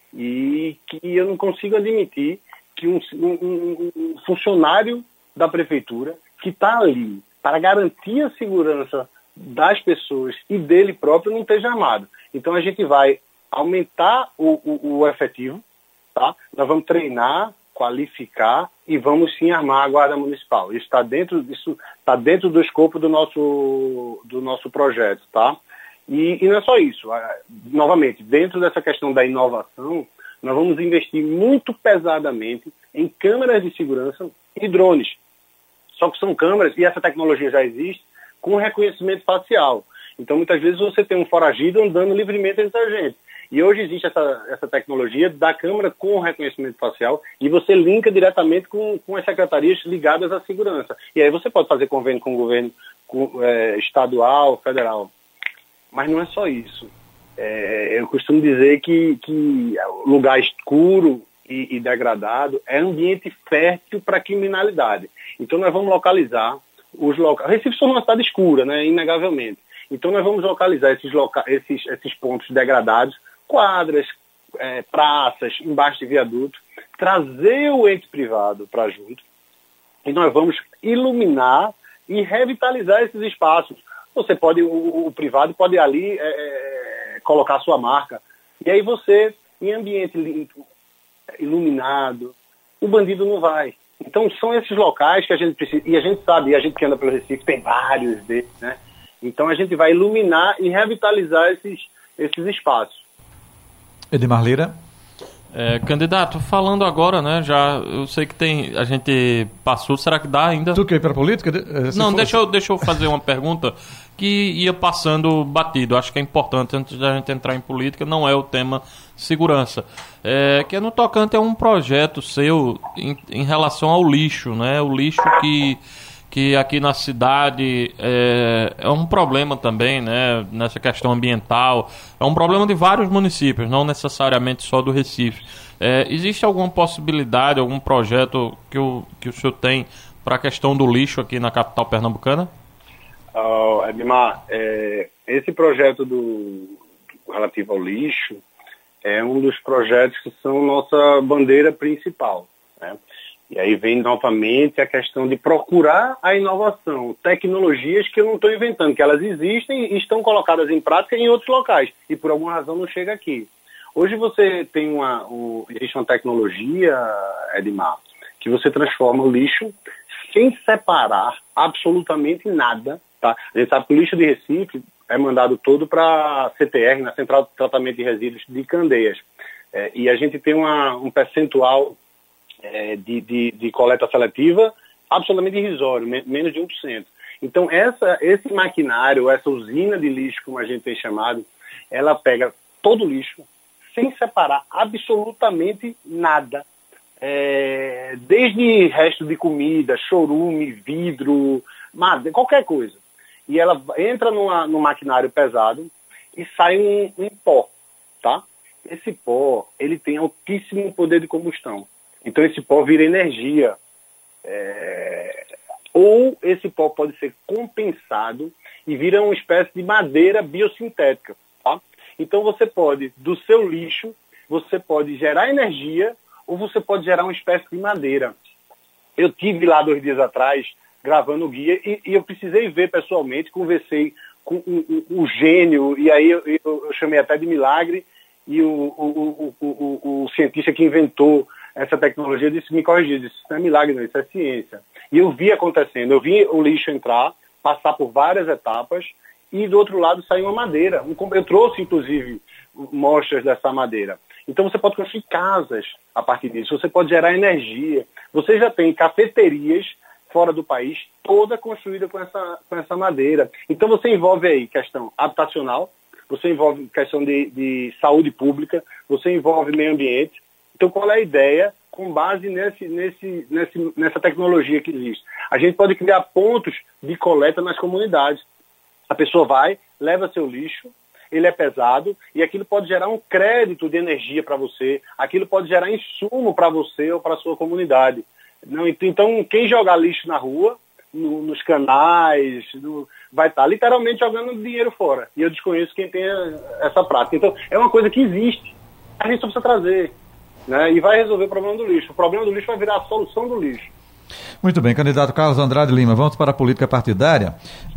e que eu não consigo admitir que um, um, um funcionário da prefeitura que está ali para garantir a segurança das pessoas e dele próprio não esteja armado. Então a gente vai aumentar o, o, o efetivo, tá? Nós vamos treinar, qualificar e vamos sim armar a Guarda Municipal. Isso está dentro, isso está dentro do escopo do nosso, do nosso projeto, tá? E, e não é só isso. Novamente, dentro dessa questão da inovação, nós vamos investir muito pesadamente em câmeras de segurança e drones. Só que são câmeras, e essa tecnologia já existe, com reconhecimento facial. Então, muitas vezes, você tem um foragido andando livremente entre a gente. E hoje existe essa, essa tecnologia da câmera com reconhecimento facial e você linka diretamente com, com as secretarias ligadas à segurança. E aí você pode fazer convênio com o governo com, é, estadual, federal. Mas não é só isso. É, eu costumo dizer que, que lugar escuro e, e degradado é ambiente fértil para a criminalidade. Então nós vamos localizar os locais. Recife é uma cidade escura, né, inegavelmente. Então nós vamos localizar esses, loca... esses, esses pontos degradados, quadras, é, praças, embaixo de viaduto, trazer o ente privado para junto e nós vamos iluminar e revitalizar esses espaços. Você pode, o, o privado pode ali é, colocar sua marca. E aí você, em ambiente limpo, iluminado, o bandido não vai. Então são esses locais que a gente precisa, e a gente sabe, e a gente que anda pelo Recife tem vários deles, né? Então a gente vai iluminar e revitalizar esses, esses espaços. Edmar Lira. É, candidato, falando agora, né, já, eu sei que tem, a gente passou, será que dá ainda? Tu quer ir para a política? Se Não, deixa eu, deixa eu fazer uma pergunta que ia passando batido, acho que é importante, antes da gente entrar em política, não é o tema segurança, é, que é no tocante a um projeto seu em, em relação ao lixo, né, o lixo que... que aqui na cidade é, é um problema também, né, nessa questão ambiental, é um problema de vários municípios, não necessariamente só do Recife. É, existe alguma possibilidade, algum projeto que o, que o senhor tem para a questão do lixo aqui na capital pernambucana? Uh, Edmar, é, esse projeto do, relativo ao lixo é um dos projetos que são nossa bandeira principal, né? E aí vem novamente a questão de procurar a inovação, tecnologias que eu não estou inventando, que elas existem e estão colocadas em prática em outros locais, e por alguma razão não chega aqui. Hoje você tem uma, um, existe uma tecnologia, Edmar, que você transforma o lixo sem separar absolutamente nada, tá? A gente sabe que o lixo de Recife é mandado todo para a C T R, na Central de Tratamento de Resíduos de Candeias, é, e a gente tem uma, um percentual É, de, de, de coleta seletiva absolutamente irrisório, me, menos de um por cento. Então, essa, esse maquinário, essa usina de lixo, como a gente tem chamado, ela pega todo o lixo, sem separar absolutamente nada, é, desde resto de comida, chorume, vidro, madeira, qualquer coisa. E ela entra numa, num maquinário pesado e sai um, um pó, tá? Esse pó, ele tem altíssimo poder de combustão. Então esse pó vira energia, é... ou esse pó pode ser compensado e vira uma espécie de madeira biosintética, tá? Então você pode, do seu lixo, você pode gerar energia ou você pode gerar uma espécie de madeira. Eu tive lá dois dias atrás gravando o guia e, e eu precisei ver pessoalmente, conversei com o, o, o gênio, e aí eu, eu, eu chamei até de milagre, e o, o, o, o, o, o cientista que inventou essa tecnologia disse, me corrigiu, disse, isso não é milagre não, isso é ciência. E eu vi acontecendo, eu vi o lixo entrar, passar por várias etapas, e do outro lado saiu uma madeira. Eu trouxe, inclusive, mostras dessa madeira. Então você pode construir casas a partir disso, você pode gerar energia. Você já tem cafeterias fora do país, toda construída com essa, com essa madeira. Então você envolve aí questão habitacional, você envolve questão de, de saúde pública, você envolve meio ambiente, Então, qual é a ideia com base nesse, nesse, nesse, nessa tecnologia que existe? A gente pode criar pontos de coleta nas comunidades. A pessoa vai, leva seu lixo, ele é pesado e aquilo pode gerar um crédito de energia para você, aquilo pode gerar insumo para você ou para a sua comunidade. Não, então, quem jogar lixo na rua, no, nos canais, no, vai estar literalmente jogando dinheiro fora. E eu desconheço quem tem essa prática. Então, é uma coisa que existe. A gente só precisa trazer, né? E vai resolver o problema do lixo. O problema do lixo vai virar a solução do lixo. Muito bem, candidato Carlos Andrade Lima, vamos para a política partidária.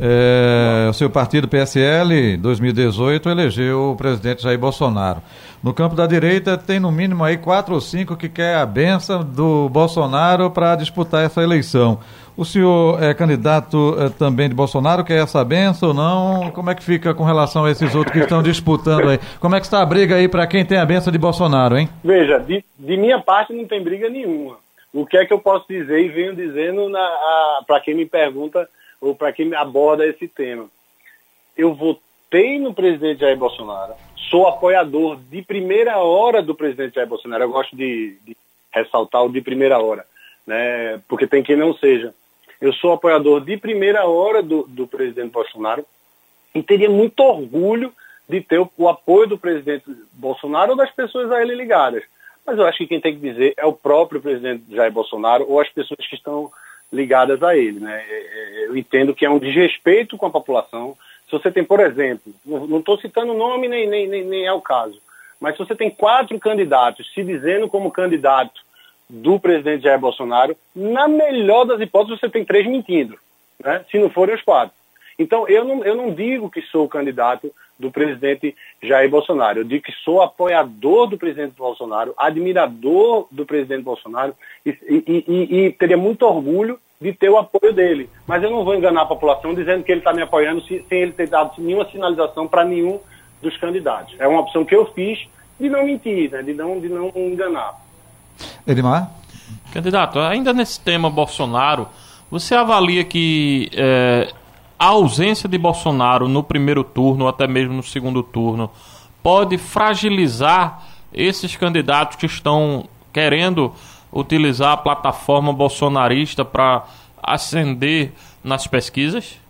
É, o seu partido P S L, em dois mil e dezoito, elegeu o presidente Jair Bolsonaro. No campo da direita tem no mínimo aí quatro ou cinco que quer a benção do Bolsonaro para disputar essa eleição. O senhor é candidato é, também de Bolsonaro, quer essa benção ou não? Como é que fica com relação a esses outros que estão disputando aí? Como é que está a briga aí para quem tem a benção de Bolsonaro, hein? Veja, de, de minha parte não tem briga nenhuma. O que é que eu posso dizer e venho dizendo para quem me pergunta ou para quem me aborda esse tema? Eu votei no presidente Jair Bolsonaro, sou apoiador de primeira hora do presidente Jair Bolsonaro. Eu gosto de, de ressaltar o de primeira hora, né? Porque tem quem não seja. Eu sou apoiador de primeira hora do, do presidente Bolsonaro e teria muito orgulho de ter o, o apoio do presidente Bolsonaro ou das pessoas a ele ligadas. Mas eu acho que quem tem que dizer é o próprio presidente Jair Bolsonaro ou as pessoas que estão ligadas a ele, né? Eu entendo que é um desrespeito com a população. Se você tem, por exemplo, não estou citando nome nem, nem, nem, nem é o caso, mas se você tem quatro candidatos se dizendo como candidato do presidente Jair Bolsonaro, na melhor das hipóteses você tem três mentindo, né? Se não forem os quatro. Então eu não, eu não digo que sou candidato do presidente Jair Bolsonaro. Eu digo que sou apoiador do presidente Bolsonaro, admirador do presidente Bolsonaro e, e, e, e teria muito orgulho de ter o apoio dele. Mas eu não vou enganar a população dizendo que ele está me apoiando sem ele ter dado nenhuma sinalização para nenhum dos candidatos. É uma opção que eu fiz de não mentir, né? de, não, de não enganar. Edmar? Candidato, ainda nesse tema Bolsonaro, você avalia que é, a ausência de Bolsonaro no primeiro turno, ou até mesmo no segundo turno, pode fragilizar esses candidatos que estão querendo utilizar a plataforma bolsonarista para ascender nas pesquisas?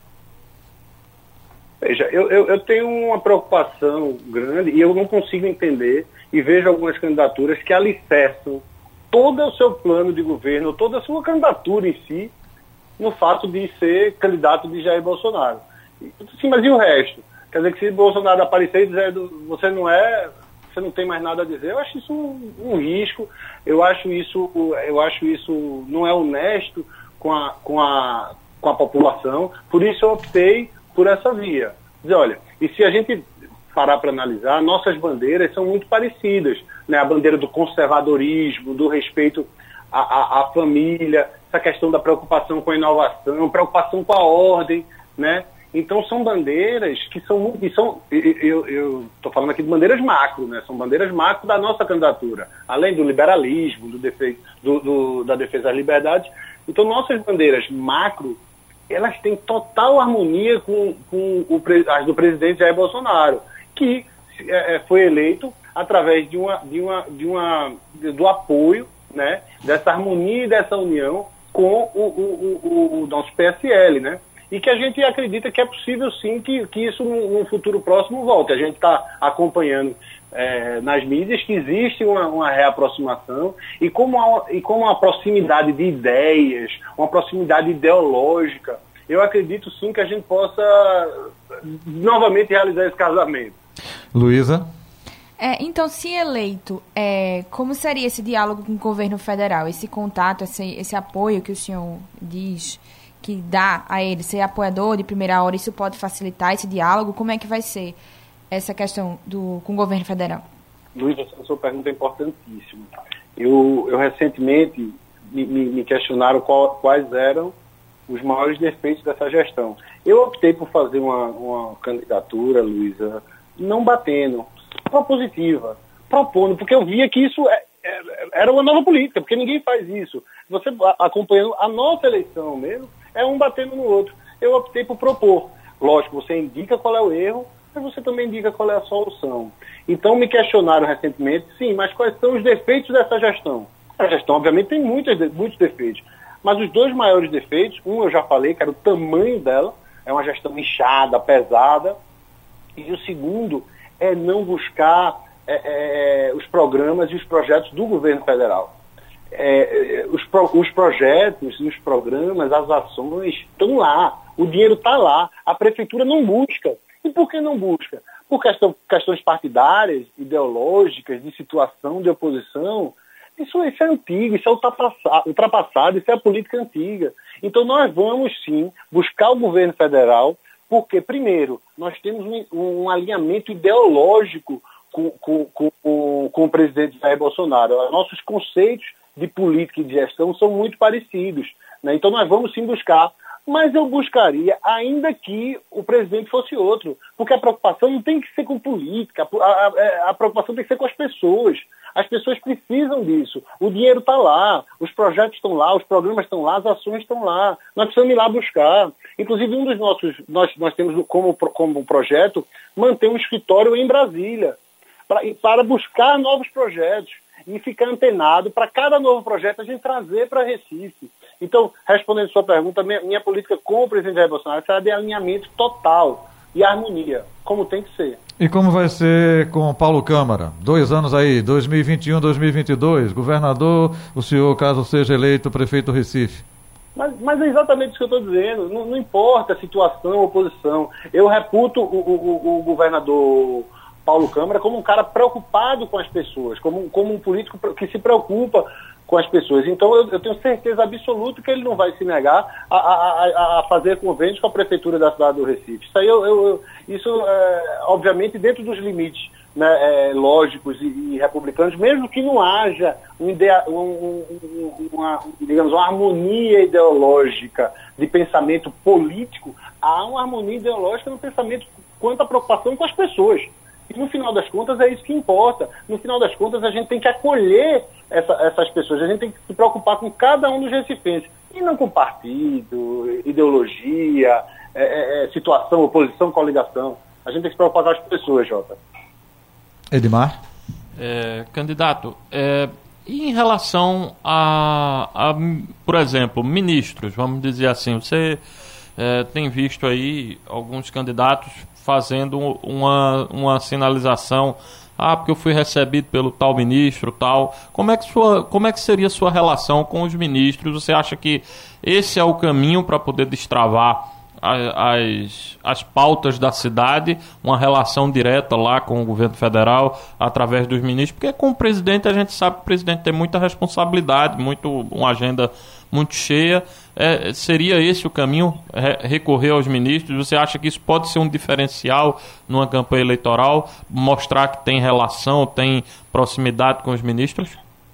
Veja, eu, eu, eu tenho uma preocupação grande e eu não consigo entender e vejo algumas candidaturas que alicerçam todo o seu plano de governo, toda a sua candidatura em si, no fato de ser candidato de Jair Bolsonaro. Sim, mas e o resto? Quer dizer que se Bolsonaro aparecer e dizer você não é, você não tem mais nada a dizer, eu acho isso um, um risco, eu acho isso, eu acho isso não é honesto com a, com a, com a população, por isso eu optei por essa via. Dizer, olha, e se a gente parar para analisar, nossas bandeiras são muito parecidas, né? A bandeira do conservadorismo, do respeito à, à, à família, essa questão da preocupação com a inovação, preocupação com a ordem, né? Então são bandeiras que são, que são eu estou falando aqui de bandeiras macro, né? São bandeiras macro da nossa candidatura, além do liberalismo, do defeito, do, do, da defesa das liberdades. Então nossas bandeiras macro, elas têm total harmonia com, com o, as do presidente Jair Bolsonaro, que é, foi eleito através de uma, de uma, de uma, do apoio, né? Dessa harmonia e dessa união com o, o, o, o nosso P S L, né? E que a gente acredita que é possível sim que, que isso no, no futuro próximo volte. A gente está acompanhando é, nas mídias que existe uma, uma reaproximação e como, a, e como uma proximidade de ideias, uma proximidade ideológica, eu acredito sim que a gente possa novamente realizar esse casamento. Luísa? É, então, se eleito, é, como seria esse diálogo com o governo federal, esse contato, esse, esse apoio que o senhor diz que dá a ele, ser apoiador de primeira hora, isso pode facilitar esse diálogo? Como é que vai ser essa questão do, com o governo federal? Luísa, essa sua pergunta é importantíssima. Eu, eu recentemente me, me questionaram qual, quais eram os maiores defeitos dessa gestão. Eu optei por fazer uma, uma candidatura, Luísa, não batendo, propositiva, propondo, porque eu via que isso é, é, era uma nova política, porque ninguém faz isso. Você acompanhando a nossa eleição mesmo, é um batendo no outro. Eu optei por propor. Lógico, você indica qual é o erro, mas você também indica qual é a solução. Então me questionaram recentemente, sim, mas quais são os defeitos dessa gestão? A gestão, obviamente, tem muitos, muitos defeitos, mas os dois maiores defeitos, um eu já falei, que era o tamanho dela, é uma gestão inchada, pesada, e o segundo é não buscar é, é, os programas e os projetos do governo federal. É, os, pro, os projetos, os programas, as ações estão lá, o dinheiro está lá, a prefeitura não busca. E por que não busca? Por questão, questões partidárias, ideológicas, de situação, de oposição. Isso, isso é antigo, isso é ultrapassado, ultrapassado, isso é a política antiga. Então nós vamos sim buscar o governo federal, porque primeiro, nós temos um, um alinhamento ideológico com, com, com, com o presidente Jair Bolsonaro. Nossos conceitos de política e de gestão são muito parecidos, né? Então nós vamos sim buscar, mas eu buscaria ainda que o presidente fosse outro, porque a preocupação não tem que ser com política, a, a, a preocupação tem que ser com as pessoas. As pessoas precisam disso. O dinheiro está lá, os projetos estão lá, os programas estão lá, as ações estão lá. Nós precisamos ir lá buscar. Inclusive, um dos nossos, nós, nós temos como, como projeto manter um escritório em Brasília para, para buscar novos projetos e ficar antenado para cada novo projeto a gente trazer para Recife. Então, respondendo a sua pergunta, minha, minha política com o presidente Jair Bolsonaro será de alinhamento total e harmonia, como tem que ser. E como vai ser com Paulo Câmara? Dois anos aí, dois mil e vinte e um, dois mil e vinte e dois, governador, o senhor, caso seja eleito prefeito do Recife. Mas, mas é exatamente isso que eu estou dizendo, não, não importa a situação ou oposição. Eu reputo o, o, o governador Paulo Câmara como um cara preocupado com as pessoas, como, como um político que se preocupa com as pessoas. Então eu, eu tenho certeza absoluta que ele não vai se negar a, a, a fazer convênios com a prefeitura da cidade do Recife. Isso aí, eu, eu, isso é, obviamente, dentro dos limites, né, é, lógicos e, e republicanos, mesmo que não haja um idea, um, um, uma, digamos, uma harmonia ideológica de pensamento político, há uma harmonia ideológica no pensamento quanto à preocupação com as pessoas. E no final das contas é isso que importa. No final das contas a gente tem que acolher essa, essas pessoas, a gente tem que se preocupar com cada um dos recifenses. E não com partido, ideologia, é, é, situação, oposição, coligação. A gente tem que se preocupar com as pessoas, Jota. Edmar? É, candidato, é, e em relação a, a, por exemplo, ministros, vamos dizer assim, você é, tem visto aí alguns candidatos fazendo uma, uma sinalização, ah, porque eu fui recebido pelo tal ministro, tal. Como é que, sua, como é que seria a sua relação com os ministros? Você acha que esse é o caminho para poder destravar a, as, as pautas da cidade, uma relação direta lá com o governo federal, através dos ministros? Porque com o presidente, a gente sabe que o presidente tem muita responsabilidade, muito, uma agenda muito cheia. É, seria esse o caminho, re- recorrer aos ministros? Você acha que isso pode ser um diferencial numa campanha eleitoral, mostrar que tem relação, tem proximidade com os ministros?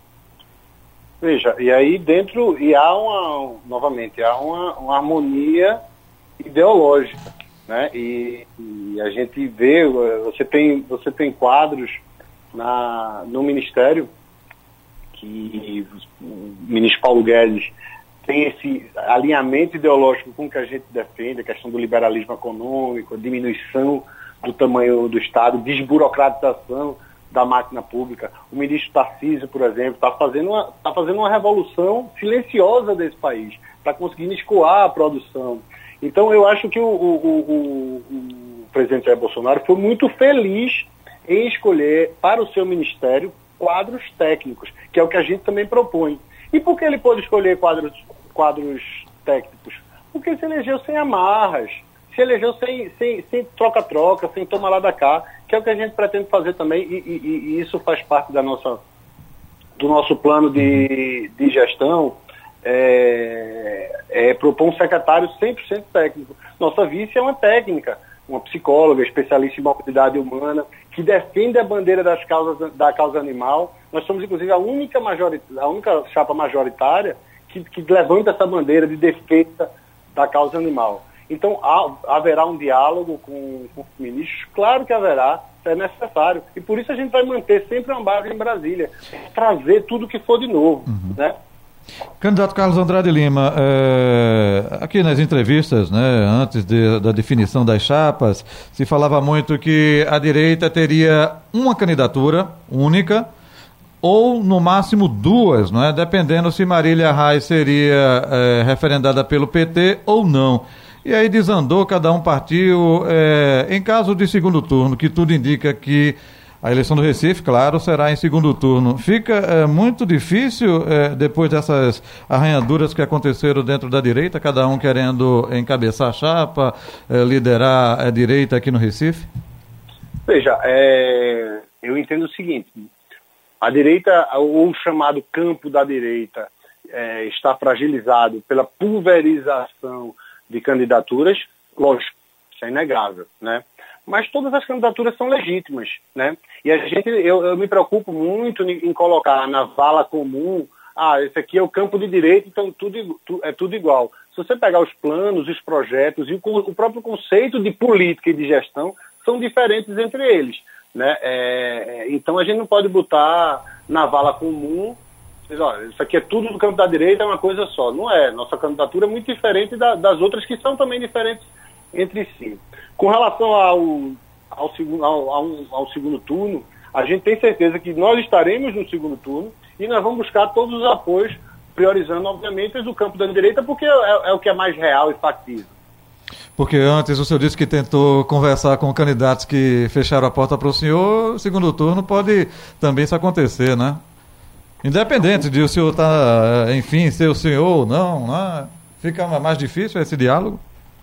Veja, e aí dentro, e há uma, novamente, há uma, uma harmonia ideológica, né? E, e a gente vê, você tem, você tem quadros na, no Ministério, que o ministro Paulo Guedes tem esse alinhamento ideológico com o que a gente defende, a questão do liberalismo econômico, a diminuição do tamanho do Estado, desburocratização da máquina pública. O ministro Tarcísio, por exemplo, está fazendo, uma, tá fazendo uma revolução silenciosa desse país, está conseguindo escoar a produção. Então eu acho que o, o, o, o presidente Jair Bolsonaro foi muito feliz em escolher para o seu ministério quadros técnicos, que é o que a gente também propõe. E por que ele pôde escolher quadros, quadros técnicos? Porque se elegeu sem amarras, se elegeu sem, sem, sem troca-troca, sem toma lá da cá, que é o que a gente pretende fazer também, e, e, e isso faz parte da nossa, do nosso plano de, de gestão, é, é propor um secretário cem por cento técnico. Nossa vice é uma técnica, uma psicóloga, especialista em mobilidade humana, que defende a bandeira das causas, da causa animal. Nós somos, inclusive, a única, majorit- a única chapa majoritária que, que levanta essa bandeira de defesa da causa animal. Então, há, haverá um diálogo com, com os ministros? Claro que haverá, é necessário. E por isso a gente vai manter sempre uma base em Brasília, trazer tudo que for de novo, uhum. né? Candidato Carlos Andrade Lima, é, aqui nas entrevistas, né, antes de, da definição das chapas, se falava muito que a direita teria uma candidatura única ou, no máximo, duas, não é? Dependendo se Marília Reis seria é, referendada pelo P T ou não. E aí desandou, cada um partiu. É, em caso de segundo turno, que tudo indica que a eleição do Recife, claro, será em segundo turno. Fica é, muito difícil, é, depois dessas arranhaduras que aconteceram dentro da direita, cada um querendo encabeçar a chapa, é, liderar a direita aqui no Recife? Veja, é, eu entendo o seguinte, a direita, ou o chamado campo da direita, é, está fragilizado pela pulverização de candidaturas, lógico, isso é inegável, né? Mas todas as candidaturas são legítimas, né? E a gente, eu, eu me preocupo muito em, em colocar na vala comum, ah, esse aqui é o campo de direita, então tudo, tu, é tudo igual. Se você pegar os planos, os projetos e o, o próprio conceito de política e de gestão são diferentes entre eles, né? É, então a gente não pode botar na vala comum, diz, olha, isso aqui é tudo do campo da direita, é uma coisa só. Não é, nossa candidatura é muito diferente da, das outras que são também diferentes entre si. Com relação ao, ao, segundo, ao, ao, ao segundo turno, a gente tem certeza que nós estaremos no segundo turno e nós vamos buscar todos os apoios, priorizando, obviamente, o campo da direita, porque é, é o que é mais real e factível. Porque antes o senhor disse que tentou conversar com candidatos que fecharam a porta para o senhor, segundo turno pode também isso acontecer, né? Independente de o senhor estar, tá, enfim, ser o senhor ou não, né? Fica mais difícil esse diálogo?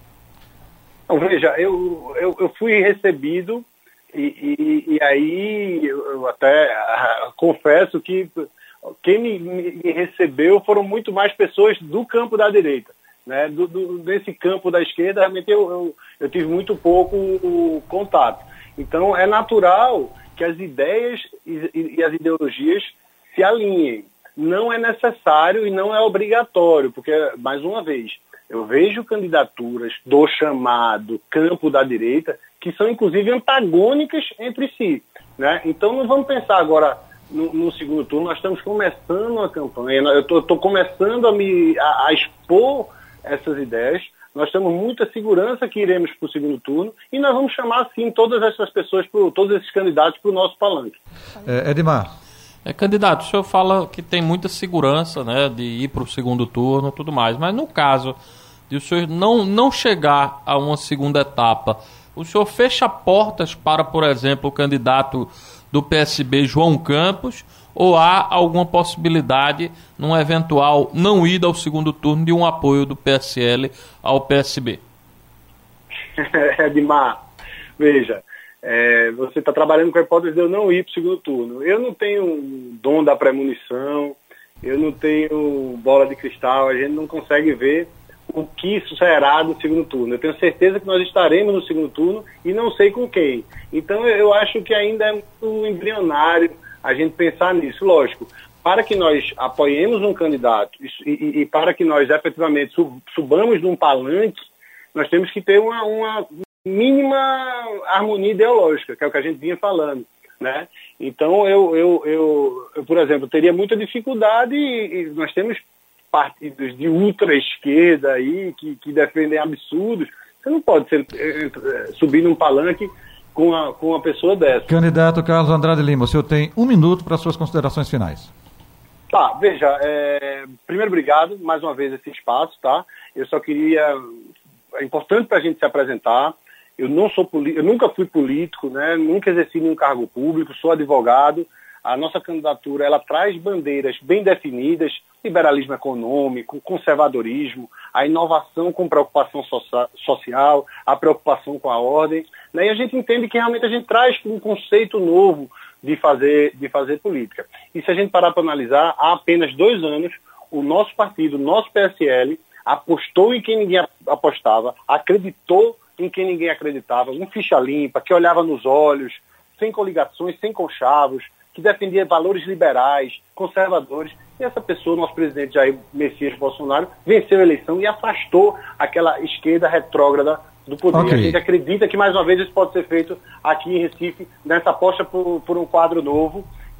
Então, veja, eu, eu, eu fui recebido e, e, e aí eu, eu até uh, confesso que quem me, me recebeu foram muito mais pessoas do campo da direita, né? Do, do, desse campo da esquerda, realmente eu, eu, eu tive muito pouco o contato. Então é natural que as ideias e, e, e as ideologias se alinhem. Não é necessário e não é obrigatório, porque, mais uma vez, eu vejo candidaturas do chamado campo da direita que são, inclusive, antagônicas entre si, né? Então, não vamos pensar agora no, no segundo turno. Nós estamos começando a campanha, eu estou começando a, me, a, a expor essas ideias. Nós temos muita segurança que iremos para o segundo turno e nós vamos chamar, sim, todas essas pessoas, pro, todos esses candidatos para o nosso palanque. É, Edmar. É, candidato, o senhor fala que tem muita segurança, né, de ir para o segundo turno e tudo mais, mas no caso de o senhor não, não chegar a uma segunda etapa, o senhor fecha portas para, por exemplo, o candidato do P S B, João Campos, ou há alguma possibilidade, num eventual não ida ao segundo turno, de um apoio do P S L ao P S B? Edmar, veja, é, você está trabalhando com a hipótese de eu não ir para o segundo turno. Eu não tenho dom da premonição, eu não tenho bola de cristal, a gente não consegue ver o que será no segundo turno. Eu tenho certeza que nós estaremos no segundo turno e não sei com quem. Então eu acho que ainda é muito embrionário a gente pensar nisso. Lógico, para que nós apoiemos um candidato e, e, e para que nós efetivamente subamos num palanque, nós temos que ter uma, uma mínima harmonia ideológica, que é o que a gente vinha falando, né? Então eu, eu, eu, eu por exemplo, teria muita dificuldade e, e nós temos partidos de ultra-esquerda aí, que, que defendem absurdos. Você não pode ser, subir num palanque com, a, com uma pessoa dessa. Candidato Carlos Andrade Lima, o senhor tem um minuto para suas considerações finais. Tá, veja, é, primeiro, obrigado mais uma vez esse espaço, tá? Eu só queria... É importante para a gente se apresentar. Eu, não sou, eu nunca fui político, né? Nunca exerci nenhum cargo público, sou advogado. A nossa candidatura, ela traz bandeiras bem definidas, liberalismo econômico, conservadorismo, a inovação com preocupação socia- social, a preocupação com a ordem, né? E a gente entende que realmente a gente traz um conceito novo de fazer, de fazer política. E se a gente parar para analisar, há apenas dois anos, o nosso partido, o nosso P S L, apostou em quem ninguém apostava, acreditou em quem ninguém acreditava, um ficha limpa, que olhava nos olhos, sem coligações, sem conchavos, que defendia valores liberais, conservadores, e essa pessoa, nosso presidente Jair Messias Bolsonaro, venceu a eleição e afastou aquela esquerda retrógrada do poder. Okay. A gente acredita que, mais uma vez, isso pode ser feito aqui em Recife, nessa aposta por, por um quadro novo,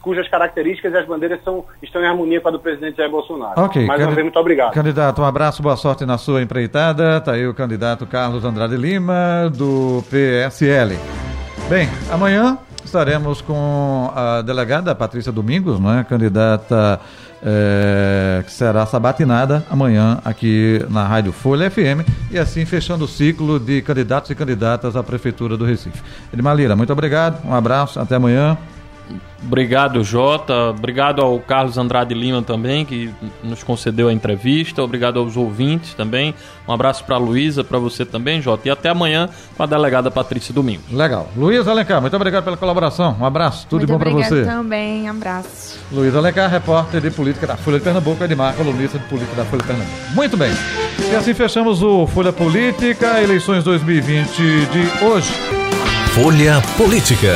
cujas características e as bandeiras são, estão em harmonia com a do presidente Jair Bolsonaro. Ok, Mais uma vez, muito obrigado. Candidato, um abraço, boa sorte na sua empreitada. Está aí o candidato Carlos Andrade Lima, do P S L. Bem, amanhã estaremos com a delegada Patrícia Domingos, né, candidata é, que será sabatinada amanhã aqui na Rádio Folha F M, e assim fechando o ciclo de candidatos e candidatas à Prefeitura do Recife. Edmar Lira, muito obrigado, um abraço, até amanhã. Obrigado, Jota. Obrigado ao Carlos Andrade Lima também, que nos concedeu a entrevista. Obrigado aos ouvintes também. Um abraço para a Luísa, para você também, Jota. E até amanhã com a delegada Patrícia Domingos. Legal. Luísa Alencar, muito obrigado pela colaboração. Um abraço, tudo muito de bom para você. Obrigado também, um abraço. Luísa Alencar, repórter de política da Folha de Pernambuco, Edmar, colunista de política da Folha de Pernambuco. Muito bem. E assim fechamos o Folha Política, eleições dois mil e vinte de hoje. Folha Política.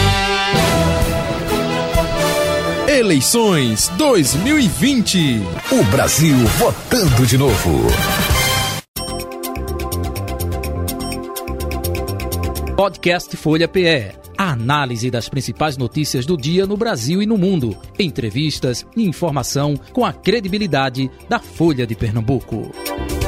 Eleições dois mil e vinte. O Brasil votando de novo. Podcast Folha P E. A análise das principais notícias do dia no Brasil e no mundo. Entrevistas e informação com a credibilidade da Folha de Pernambuco.